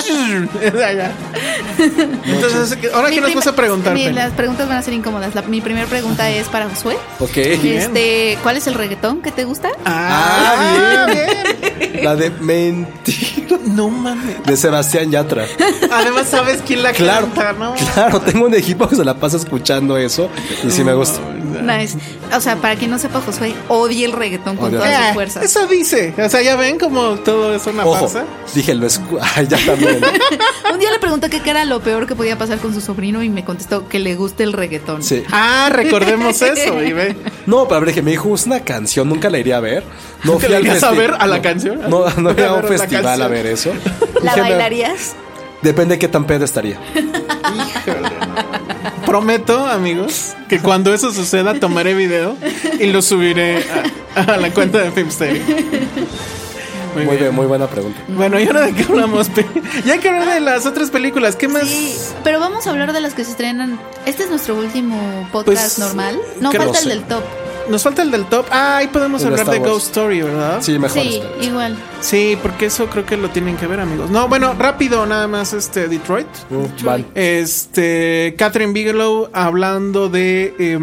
Entonces, ¿ahora qué nos vas a preguntar? Las preguntas van a ser incómodas. Mi primera pregunta es para Josué. Ok. ¿Cuál es el reggaetón que te gusta? Bien. La de Mentira. No mames. De Sebastián Yatra. Además, ¿sabes quién la canta, no? Claro, tengo un equipo que se la pasa escuchando eso y sí me gusta. Nice. O sea, para quien no sepa, Josué odia el reggaetón con todas sus fuerzas. Eso dice. O sea, ya ven como todo es una farsa. Dije, Ay, ya también. Un día le pregunté qué era lo peor que podía pasar con su sobrino y me contestó que le guste el reggaetón. Sí. Recordemos eso, y ve. No, pero que me dijo, es una canción, nunca la iría a ver. No fui al festival. ¿A ver a la canción? No iba a un festival a ver eso. ¿La bailarías? Depende de qué tan peda estaría. Híjole. Prometo, amigos, que cuando eso suceda tomaré video y lo subiré a la cuenta de Filmsteria. Muy bien, muy buena pregunta. Bueno, ¿y ahora de qué hablamos? Ya hay que hablar de las otras películas. ¿Qué más? Sí, pero vamos a hablar de las que se estrenan. Este es nuestro último podcast normal. No, falta el del top. Nos falta el del top. Ahí podemos hablar de Ghost Story, ¿verdad? Sí, mejor. Sí, igual. Sí, porque eso creo que lo tienen que ver, amigos. No, bueno, rápido, nada más Detroit. Vale. Catherine Bigelow hablando de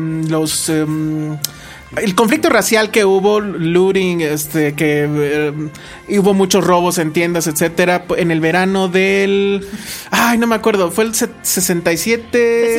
el conflicto racial que hubo, looting, hubo muchos robos en tiendas, etcétera, en el verano del... no me acuerdo, fue el 67...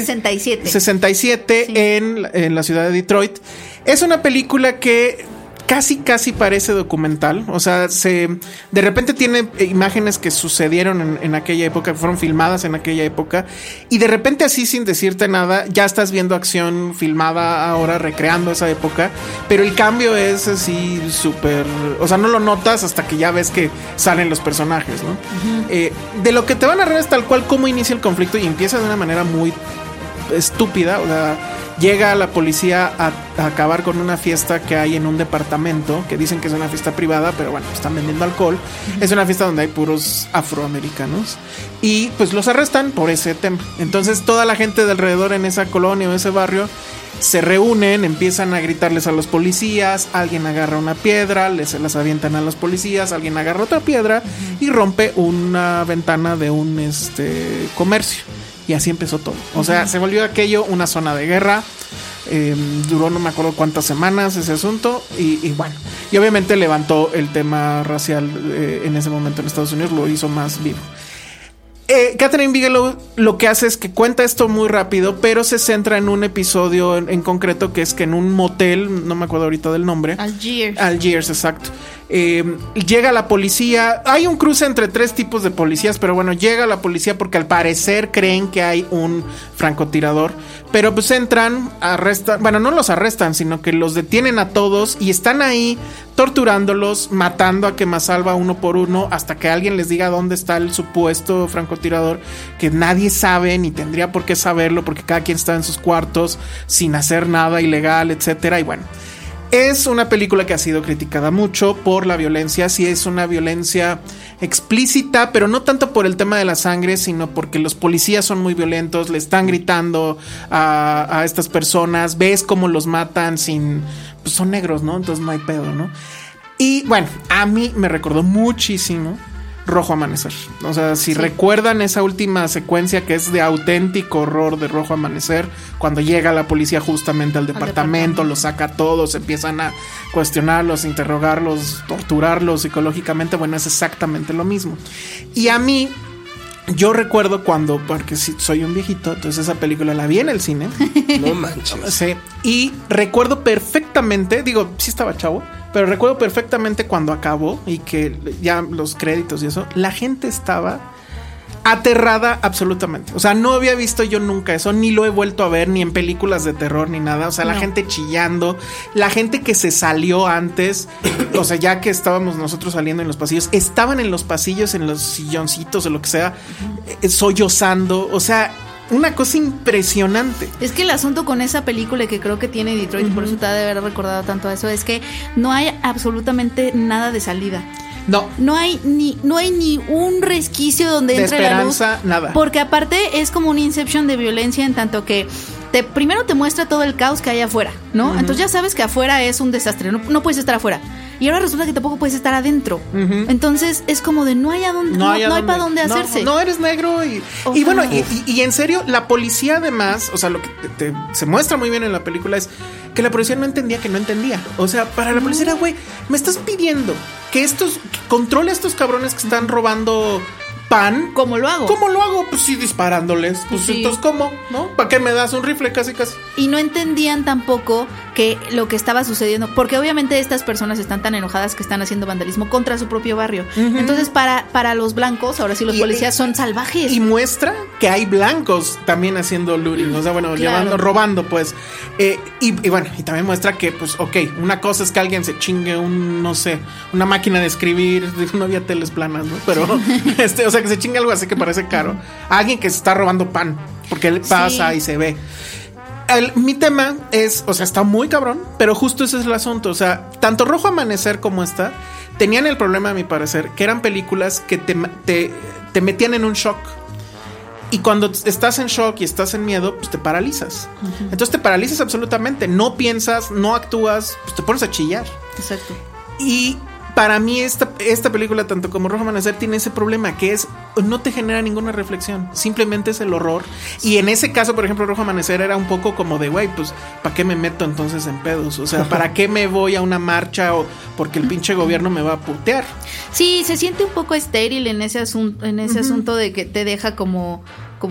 67 sí. en la ciudad de Detroit. Es una película que casi parece documental. O sea, de repente tiene imágenes que sucedieron en aquella época, que fueron filmadas en aquella época, y de repente así sin decirte nada, ya estás viendo acción filmada ahora, recreando esa época, pero el cambio es así súper... O sea, no lo notas hasta que ya ves que salen los personajes, ¿no? Uh-huh. De lo que te van a narrar es tal cual cómo inicia el conflicto y empieza de una manera muy estúpida. O sea, llega la policía a acabar con una fiesta que hay en un departamento, que dicen que es una fiesta privada, pero bueno, están vendiendo alcohol. Uh-huh. Es una fiesta donde hay puros afroamericanos y pues los arrestan por ese tema. Entonces toda la gente de alrededor en esa colonia o ese barrio se reúnen, empiezan a gritarles a los policías, alguien agarra una piedra, se las avientan a los policías, alguien agarra otra piedra y rompe una ventana de un comercio. Y así empezó todo. O sea, se volvió aquello una zona de guerra. Duró no me acuerdo cuántas semanas ese asunto. Y bueno, y obviamente levantó el tema racial en ese momento en Estados Unidos, lo hizo más vivo. Catherine Bigelow lo que hace es que cuenta esto muy rápido, pero se centra en un episodio en concreto, que es que en un motel, no me acuerdo ahorita del nombre. Algiers, exacto. Llega la policía. Hay un cruce entre tres tipos de policías, pero bueno, llega la policía porque al parecer creen que hay un francotirador. Pero pues entran, arrestan, bueno, no los arrestan, sino que los detienen a todos y están ahí torturándolos, matando a quemasalva uno por uno, hasta que alguien les diga dónde está el supuesto francotirador, que nadie sabe ni tendría por qué saberlo, porque cada quien está en sus cuartos sin hacer nada ilegal, etcétera. Y bueno, es una película que ha sido criticada mucho por la violencia. Sí, es una violencia explícita, pero no tanto por el tema de la sangre, sino porque los policías son muy violentos, le están gritando a estas personas, ves cómo los matan pues son negros, ¿no? Entonces no hay pedo, ¿no? Y bueno, a mí me recordó muchísimo Rojo Amanecer. O sea, si recuerdan esa última secuencia que es de auténtico horror de Rojo Amanecer, cuando llega la policía justamente al departamento, los saca a todos, empiezan a cuestionarlos, interrogarlos, torturarlos psicológicamente, bueno, es exactamente lo mismo. Y a mí, yo recuerdo porque soy un viejito, entonces esa película la vi en el cine. No manches. Sí, y recuerdo perfectamente, sí estaba chavo, pero recuerdo perfectamente cuando acabó y que ya los créditos y eso, la gente estaba aterrada absolutamente. O sea, no había visto yo nunca eso, ni lo he vuelto a ver, ni en películas de terror, ni nada. O sea, la gente chillando, la gente que se salió antes, o sea, ya que estábamos nosotros saliendo en los pasillos, estaban en los pasillos, en los silloncitos o lo que sea, sollozando, o sea, una cosa impresionante. Es que el asunto con esa película que creo que tiene Detroit, por eso te ha de haber recordado tanto a eso, es que no hay absolutamente nada de salida. No hay ni un resquicio donde entre la luz. Nada. Porque aparte es como un Inception de violencia, en tanto que primero te muestra todo el caos que hay afuera, ¿no? Entonces ya sabes que afuera es un desastre, no puedes estar afuera. Y ahora resulta que tampoco puedes estar adentro. Entonces es como de no hay para dónde hacerse. No eres negro y bueno, y en serio, la policía además, o sea, lo que se muestra muy bien en la película es que la policía no entendía que no entendía. O sea, para la policía era, güey, me estás pidiendo que controle a estos cabrones que están robando pan. ¿Cómo lo hago? Pues sí, disparándoles. Pues sí. Entonces, ¿cómo? ¿No? ¿Para qué me das un rifle casi? Y no entendían tampoco que lo que estaba sucediendo, porque obviamente estas personas están tan enojadas que están haciendo vandalismo contra su propio barrio. Entonces, para los blancos, ahora sí los policías son salvajes. Y muestra que hay blancos también haciendo looting, o sea, bueno, robando, pues. Y bueno, y también muestra que, pues, ok, una cosa es que alguien se chingue una máquina de escribir, no había teles planas, ¿no? Pero, o sea, que se chingue algo así que parece caro. Alguien que se está robando pan, porque él pasa y se ve. Mi tema es, o sea, está muy cabrón, pero justo ese es el asunto. O sea, tanto Rojo Amanecer como esta tenían el problema, a mi parecer, que eran películas que te metían en un shock. Y cuando estás en shock y estás en miedo, pues te paralizas. Entonces te paralizas absolutamente. No piensas, no actúas, pues te pones a chillar. Exacto. Y para mí esta película, tanto como Rojo Amanecer, tiene ese problema que es, no te genera ninguna reflexión, simplemente es el horror. Y en ese caso, por ejemplo, Rojo Amanecer era un poco como de, güey, pues ¿para qué me meto entonces en pedos? O sea, ¿para qué me voy a una marcha o porque el pinche gobierno me va a putear? Sí, se siente un poco estéril en ese asunto de que te deja como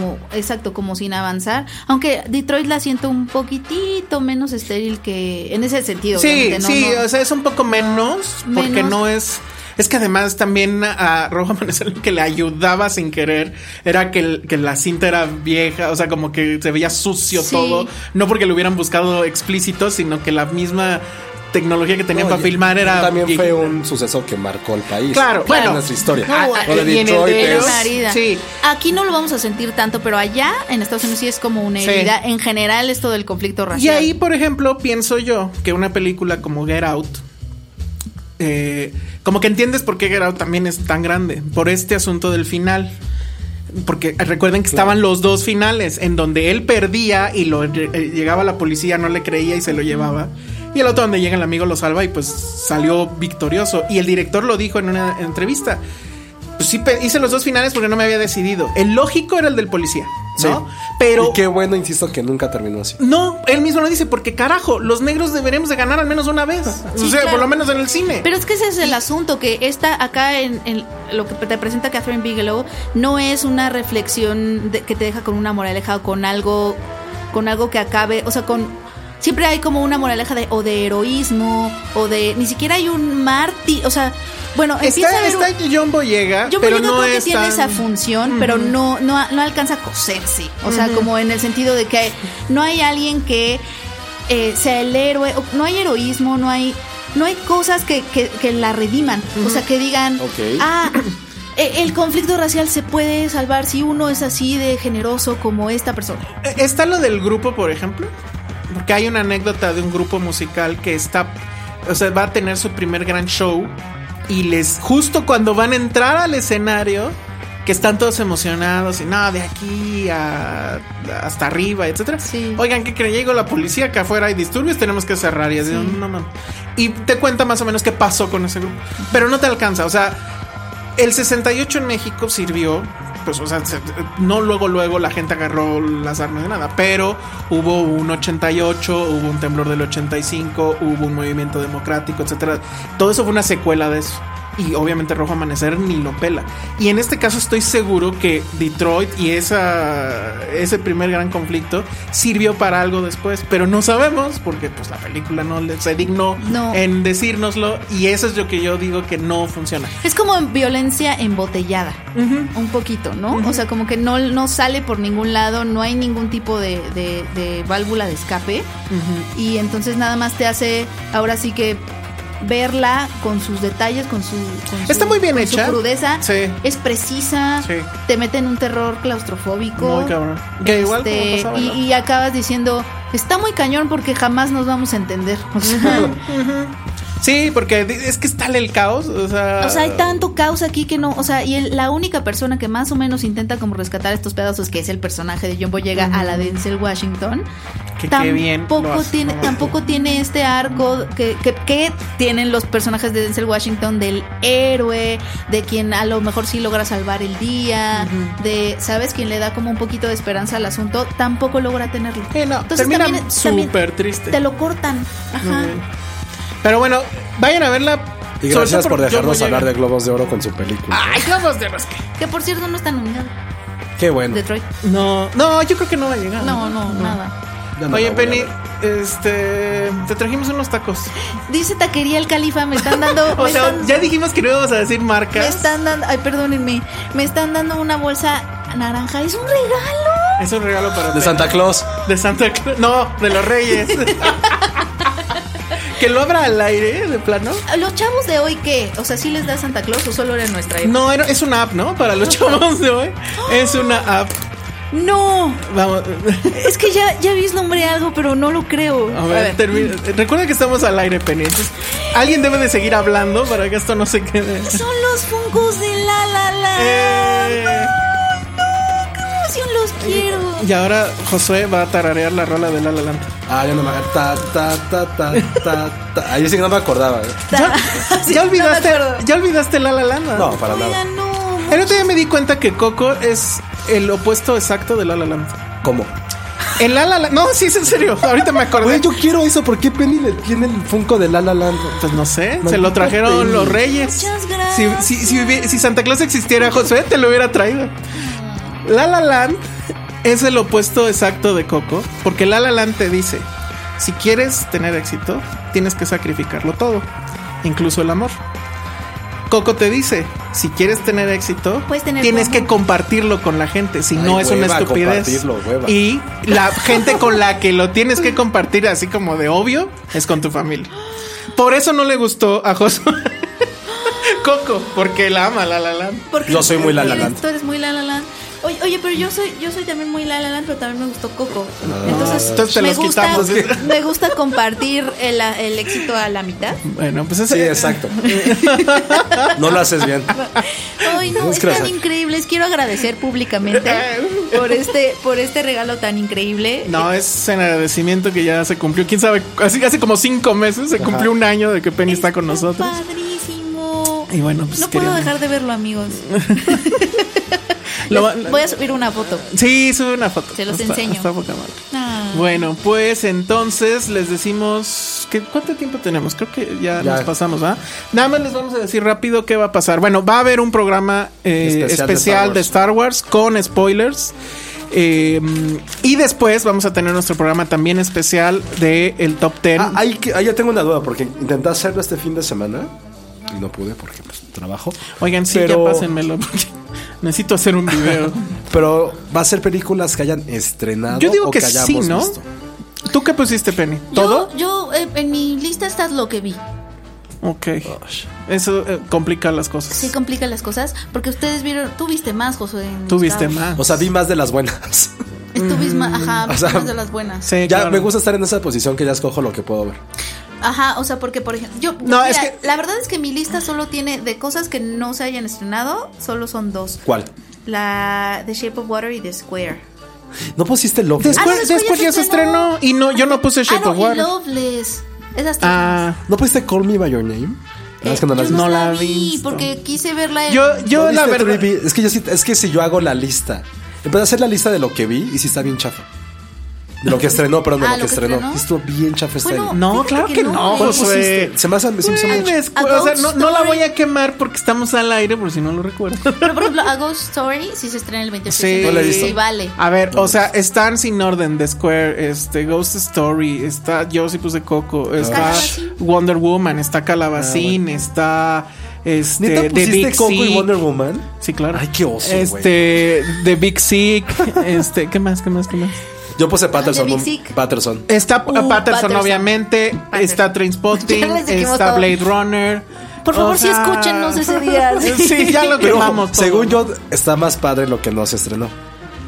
sin avanzar, aunque Detroit la siento un poquitito menos estéril que en ese sentido. Sí, o sea, es un poco menos, porque no es que además también a Rojo Amanecer lo que le ayudaba sin querer era que la cinta era vieja, o sea, como que se veía sucio todo, no porque lo hubieran buscado explícito, sino que la misma tecnología que tenían para filmar era... También fue un suceso que marcó el país. Claro, bueno. Nuestra historia. Y en el de sí. Aquí no lo vamos a sentir tanto, pero allá en Estados Unidos sí es como una herida. En general esto del conflicto racial. Y ahí, por ejemplo, pienso yo que una película como Get Out, como que entiendes por qué Get Out también es tan grande, por este asunto del final. Porque recuerden que estaban los dos finales, en donde él perdía y llegaba la policía, no le creía y se lo llevaba. Y el otro donde llega el amigo lo salva y pues salió victorioso. Y el director lo dijo en una entrevista. Pues sí, hice los dos finales porque no me había decidido. El lógico era el del policía, ¿no? Sí. Pero... Y qué bueno, insisto, que nunca terminó así. No, él mismo lo dice, porque carajo, los negros deberemos de ganar al menos una vez. Sí, o sea, claro. Por lo menos en el cine. Pero es que ese es el asunto, que acá en lo que te presenta Catherine Bigelow no es una reflexión que te deja con una moraleja o con algo que acabe, o sea, siempre hay como una moraleja de heroísmo o de ni siquiera hay un mártir, o sea, bueno, empieza a ver John Boyega, pero no creo que es tiene esa función, pero no alcanza a coserse, o sea, como en el sentido de que no hay alguien que sea el héroe, no hay heroísmo, no hay cosas que la rediman, o sea, que digan, el conflicto racial se puede salvar si uno es así de generoso como esta persona. Está lo del grupo, por ejemplo. Porque hay una anécdota de un grupo musical que va a tener su primer gran show y justo cuando van a entrar al escenario, que están todos emocionados y de aquí hasta arriba, etcétera. Sí. Oigan, ¿qué creen? Llegó la policía, acá afuera hay disturbios, tenemos que cerrar. Y así, no. Y te cuenta más o menos qué pasó con ese grupo. Pero no te alcanza, o sea, el 68 en México sirvió, pues, o sea, no luego la gente agarró las armas de nada, pero hubo un 88, hubo un temblor del 85, hubo un movimiento democrático, etcétera. Todo eso fue una secuela de eso. Y obviamente Rojo Amanecer ni lo pela. Y en este caso estoy seguro que Detroit y ese primer gran conflicto sirvió para algo después, pero no sabemos porque pues la película no se dignó en decírnoslo, y eso es lo que yo digo que no funciona. Es como violencia embotellada, un poquito, ¿no? O sea, como que no sale por ningún lado, no hay ningún tipo de válvula de escape, y entonces nada más te hace ahora sí que verla con sus detalles, está muy bien hecha, su crudeza, es precisa, te mete en un terror claustrofóbico, muy cabrón, que igual como pasaba, y acabas diciendo, está muy cañón porque jamás nos vamos a entender, o sea, Sí, porque es que está el caos, o sea, hay tanto caos aquí que no, o sea, y la única persona que más o menos intenta como rescatar estos pedazos, que es el personaje de John Boyega, a la Denzel Washington, qué bien tampoco tiene este arco que tienen los personajes de Denzel Washington, del héroe, de quien a lo mejor sí logra salvar el día, de, ¿sabes? Quien le da como un poquito de esperanza al asunto, tampoco logra tenerlo. No, entonces termina también súper triste. Te lo cortan. Ajá. Pero bueno, vayan a verla. Y gracias por dejarnos hablar de Globos de Oro con su película. Ay, Globos de Oro. Que por cierto no está nominado. Qué bueno. Detroit. No, yo creo que no va a llegar. No, nada. Oye, Penny, te trajimos unos tacos. Dice Taquería El Califa, me están dando... ya dijimos que no íbamos a decir marcas. Me están dando... Ay, perdónenme. Me están dando una bolsa naranja. ¡Es un regalo! Es un regalo para... De Santa Claus. De Santa Claus. No, de los Reyes. ¿Que lo abra al aire, de plano? ¿Los chavos de hoy qué? O sea, ¿sí les da Santa Claus o solo era en nuestra época? No, es una app, ¿no? Para los chavos de hoy. Es una app. No. Vamos. Es que ya vislumbré algo, pero no lo creo. A ver. Termina. Recuerda que estamos al aire, Penny. Entonces, alguien debe de seguir hablando para que esto no se quede. Son los Funkos de La La Land. ¡Qué emoción! Los quiero. Y ahora Josué va a tararear la rola de La La Land. Ya no me Ahí sí que no me acordaba. ¿Ya olvidaste La La Land? No, para nada. El otro día me di cuenta que Coco es el opuesto exacto de La La Land. ¿Cómo? En La La Land. No, sí, es en serio. Ahorita me acordé. Güey, yo quiero eso. ¿Por qué Penny le tiene el Funko de La La Land? Pues no sé. Se lo trajeron Penny. Los Reyes. Muchas gracias. Si Santa Claus existiera, Josué te lo hubiera traído. La La Land es el opuesto exacto de Coco, porque La La Land te dice: si quieres tener éxito, tienes que sacrificarlo todo, incluso el amor. Coco te dice: si quieres tener éxito, tienes que compartirlo con la gente, si no es una estupidez. Y la gente con la que lo tienes que compartir, así como de obvio, es con tu familia. Por eso no le gustó a Josué Coco, porque la ama La La Land. Yo soy muy La La Land. Tú eres muy La La Land. Oye, pero yo soy también muy La La Land, pero también me gustó Coco. Entonces te los quitamos. Me gusta compartir el éxito a la mitad. Bueno, pues sí, exacto. No lo haces bien. Ay, no, están increíbles. Quiero agradecer públicamente por este regalo tan increíble. No, es en agradecimiento que ya se cumplió. Quién sabe, hace como 5 meses se cumplió un año de que Penny está con nosotros. Padrísimo. Y bueno, pues no puedo dejar de verlo, amigos. Voy a subir una foto. Sí, sube una foto. Se los enseño. Está poca madre. Bueno, pues entonces les decimos ¿cuánto tiempo tenemos? Creo que ya nos pasamos, ¿va? Nada más les vamos a decir rápido qué va a pasar. Bueno, va a haber un programa especial de Star Wars con spoilers. Y después vamos a tener nuestro programa también especial de el Top 10. Ya tengo una duda, porque intenté hacerlo este fin de semana y no pude porque pues trabajo. Oigan, sí, ya pásenmelo porque necesito hacer un video. Pero va a ser películas que hayan estrenado. Yo digo o que hayamos sí, ¿no? visto. ¿Tú qué pusiste, Penny? ¿Todo? Yo en mi lista está lo que vi. Ok. Eso complica las cosas. Sí, complica las cosas. Porque ustedes vieron. Tú viste más, Josué. Tú viste más. O sea, vi más de las buenas. Tú viste más, más de las buenas. Sí, ya claro. me gusta estar en esa posición que ya escojo lo que puedo ver. Ajá, o sea, porque por ejemplo, la verdad es que mi lista solo tiene de cosas que no se hayan estrenado, solo son 2. ¿Cuál? La The Shape of Water y The Square. ¿No pusiste Loveless? Después ya se estrenó y no, yo no puse Shape of Water. Loveless. Esas ¿No pusiste Call Me By Your Name? Yo no la vi porque quise verla. Yo la verdad es que si yo hago la lista, empecé a hacer la lista de lo que vi y sí está bien chafa. De lo que estrenó, perdón, de lo que estrenó. Estuvo bien chafa esta. No, claro que no, Josué. Se me hace o sea, no la voy a quemar porque estamos al aire, por si no lo recuerdo. Pero por ejemplo, A Ghost Story sí se estrena el 28 sí, de septiembre. Sí, vale. A ver, o sea, están sin orden The Square, Ghost Story, está, yo sí puse Coco, está Wonder Woman, está Calabacín, está ¿Neta The Big Coco Sick y Wonder Woman? Sí, claro. Ay, qué oso, The Big Sick, ¿qué más? Yo puse Patterson. Está Patterson, obviamente. Está Trainspotting. Está Blade Runner. Por favor, si escúchenos ese día. Sí, ya lo quemamos. Según yo, está más padre lo que no se estrenó.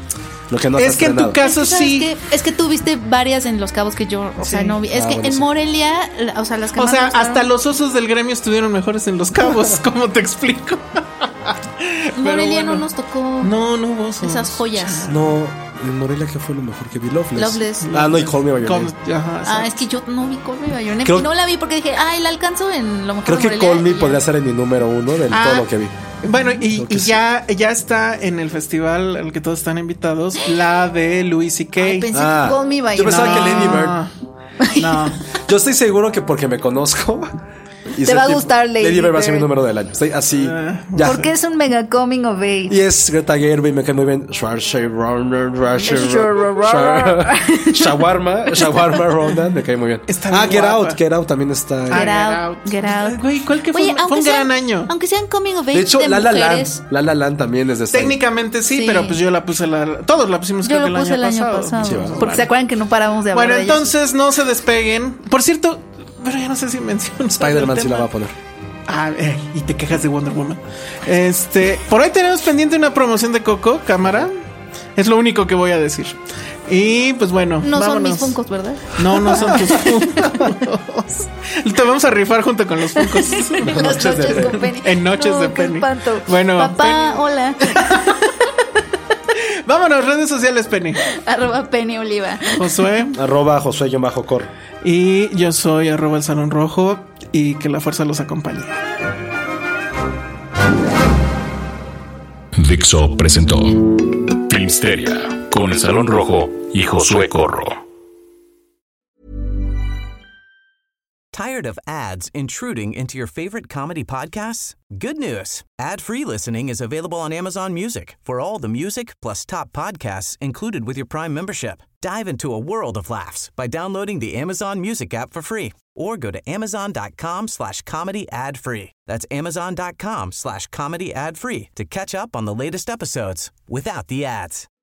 Lo que no Es que en tu caso ¿Sabes sí. qué? Es que tú viste varias en Los Cabos que yo, o sea, no vi. Es que bueno, en sí. Morelia, o sea, las que O más sea, me gustaron- hasta los osos del gremio estuvieron mejores en Los Cabos. ¿Cómo te explico? Morelia bueno. no nos tocó No hubo osos. esas joyas. No, en Morelia, ¿qué fue lo mejor que vi? Loveless. Loveless. Ah, no, y Call Me By Your Name. Ajá, Ah, es que yo no vi Call Me By Your Name Creo- y no la vi porque dije, la alcanzo en lo mejor Creo de que Morelia Call Me y ya. podría ser en mi número 1 de todo lo que vi. Bueno, y Creo que sí. ya está en el festival al que todos están invitados, la de Louis C.K. Ay, pensé Ah, que Call Me By yo Your pensaba Name. que Lady Bird. No. Yo estoy seguro que porque me conozco. y Te sé va a que gustar Lady Bird va a ser mi Bird. número del año. Estoy así. Ya. Porque es un mega coming of age. Y es Greta Gerwig, me cae muy bien. Shawarma Ronan, me cae muy bien. Está bien Get guapa. Out, Get Out también está. Get Out. Güey, ¿cuál que fue? Oye, Fue un gran año. Aunque sean coming of age De hecho, de La La mujeres, Land. La La Land también es de este año. Técnicamente sí, Sí. pero pues yo la puse todos la pusimos yo creo que lo puse el año pasado. Sí, bueno. Porque se acuerdan que no paramos de hablar Bueno, de ellas. entonces no se despeguen. Por cierto, pero ya no sé si menciono. Spider-Man sí la va a poner. Y te quejas de Wonder Woman. Por ahí tenemos pendiente una promoción de Coco, cámara. Es lo único que voy a decir. Y pues bueno, No son vámonos. mis funcos, ¿verdad? No son tus funcos. Te vamos a rifar junto con los funcos. En las noches con Penny. En noches No, de qué Penny. espanto. Bueno, Papá, hola. Vámonos, redes sociales, Penny. @Penny Oliva. Josué. @Josué_Cor. Y yo soy @El Salón Rojo. Y que la fuerza los acompañe. Dixo presentó Filmsteria con El Salón Rojo y Josué Corro. Tired of ads intruding into your favorite comedy podcasts? Good news. Ad-free listening is available on Amazon Music for all the music plus top podcasts included with your Prime membership. Dive into a world of laughs by downloading the Amazon Music app for free or go to amazon.com/comedy ad-free. That's amazon.com/comedy ad-free to catch up on the latest episodes without the ads.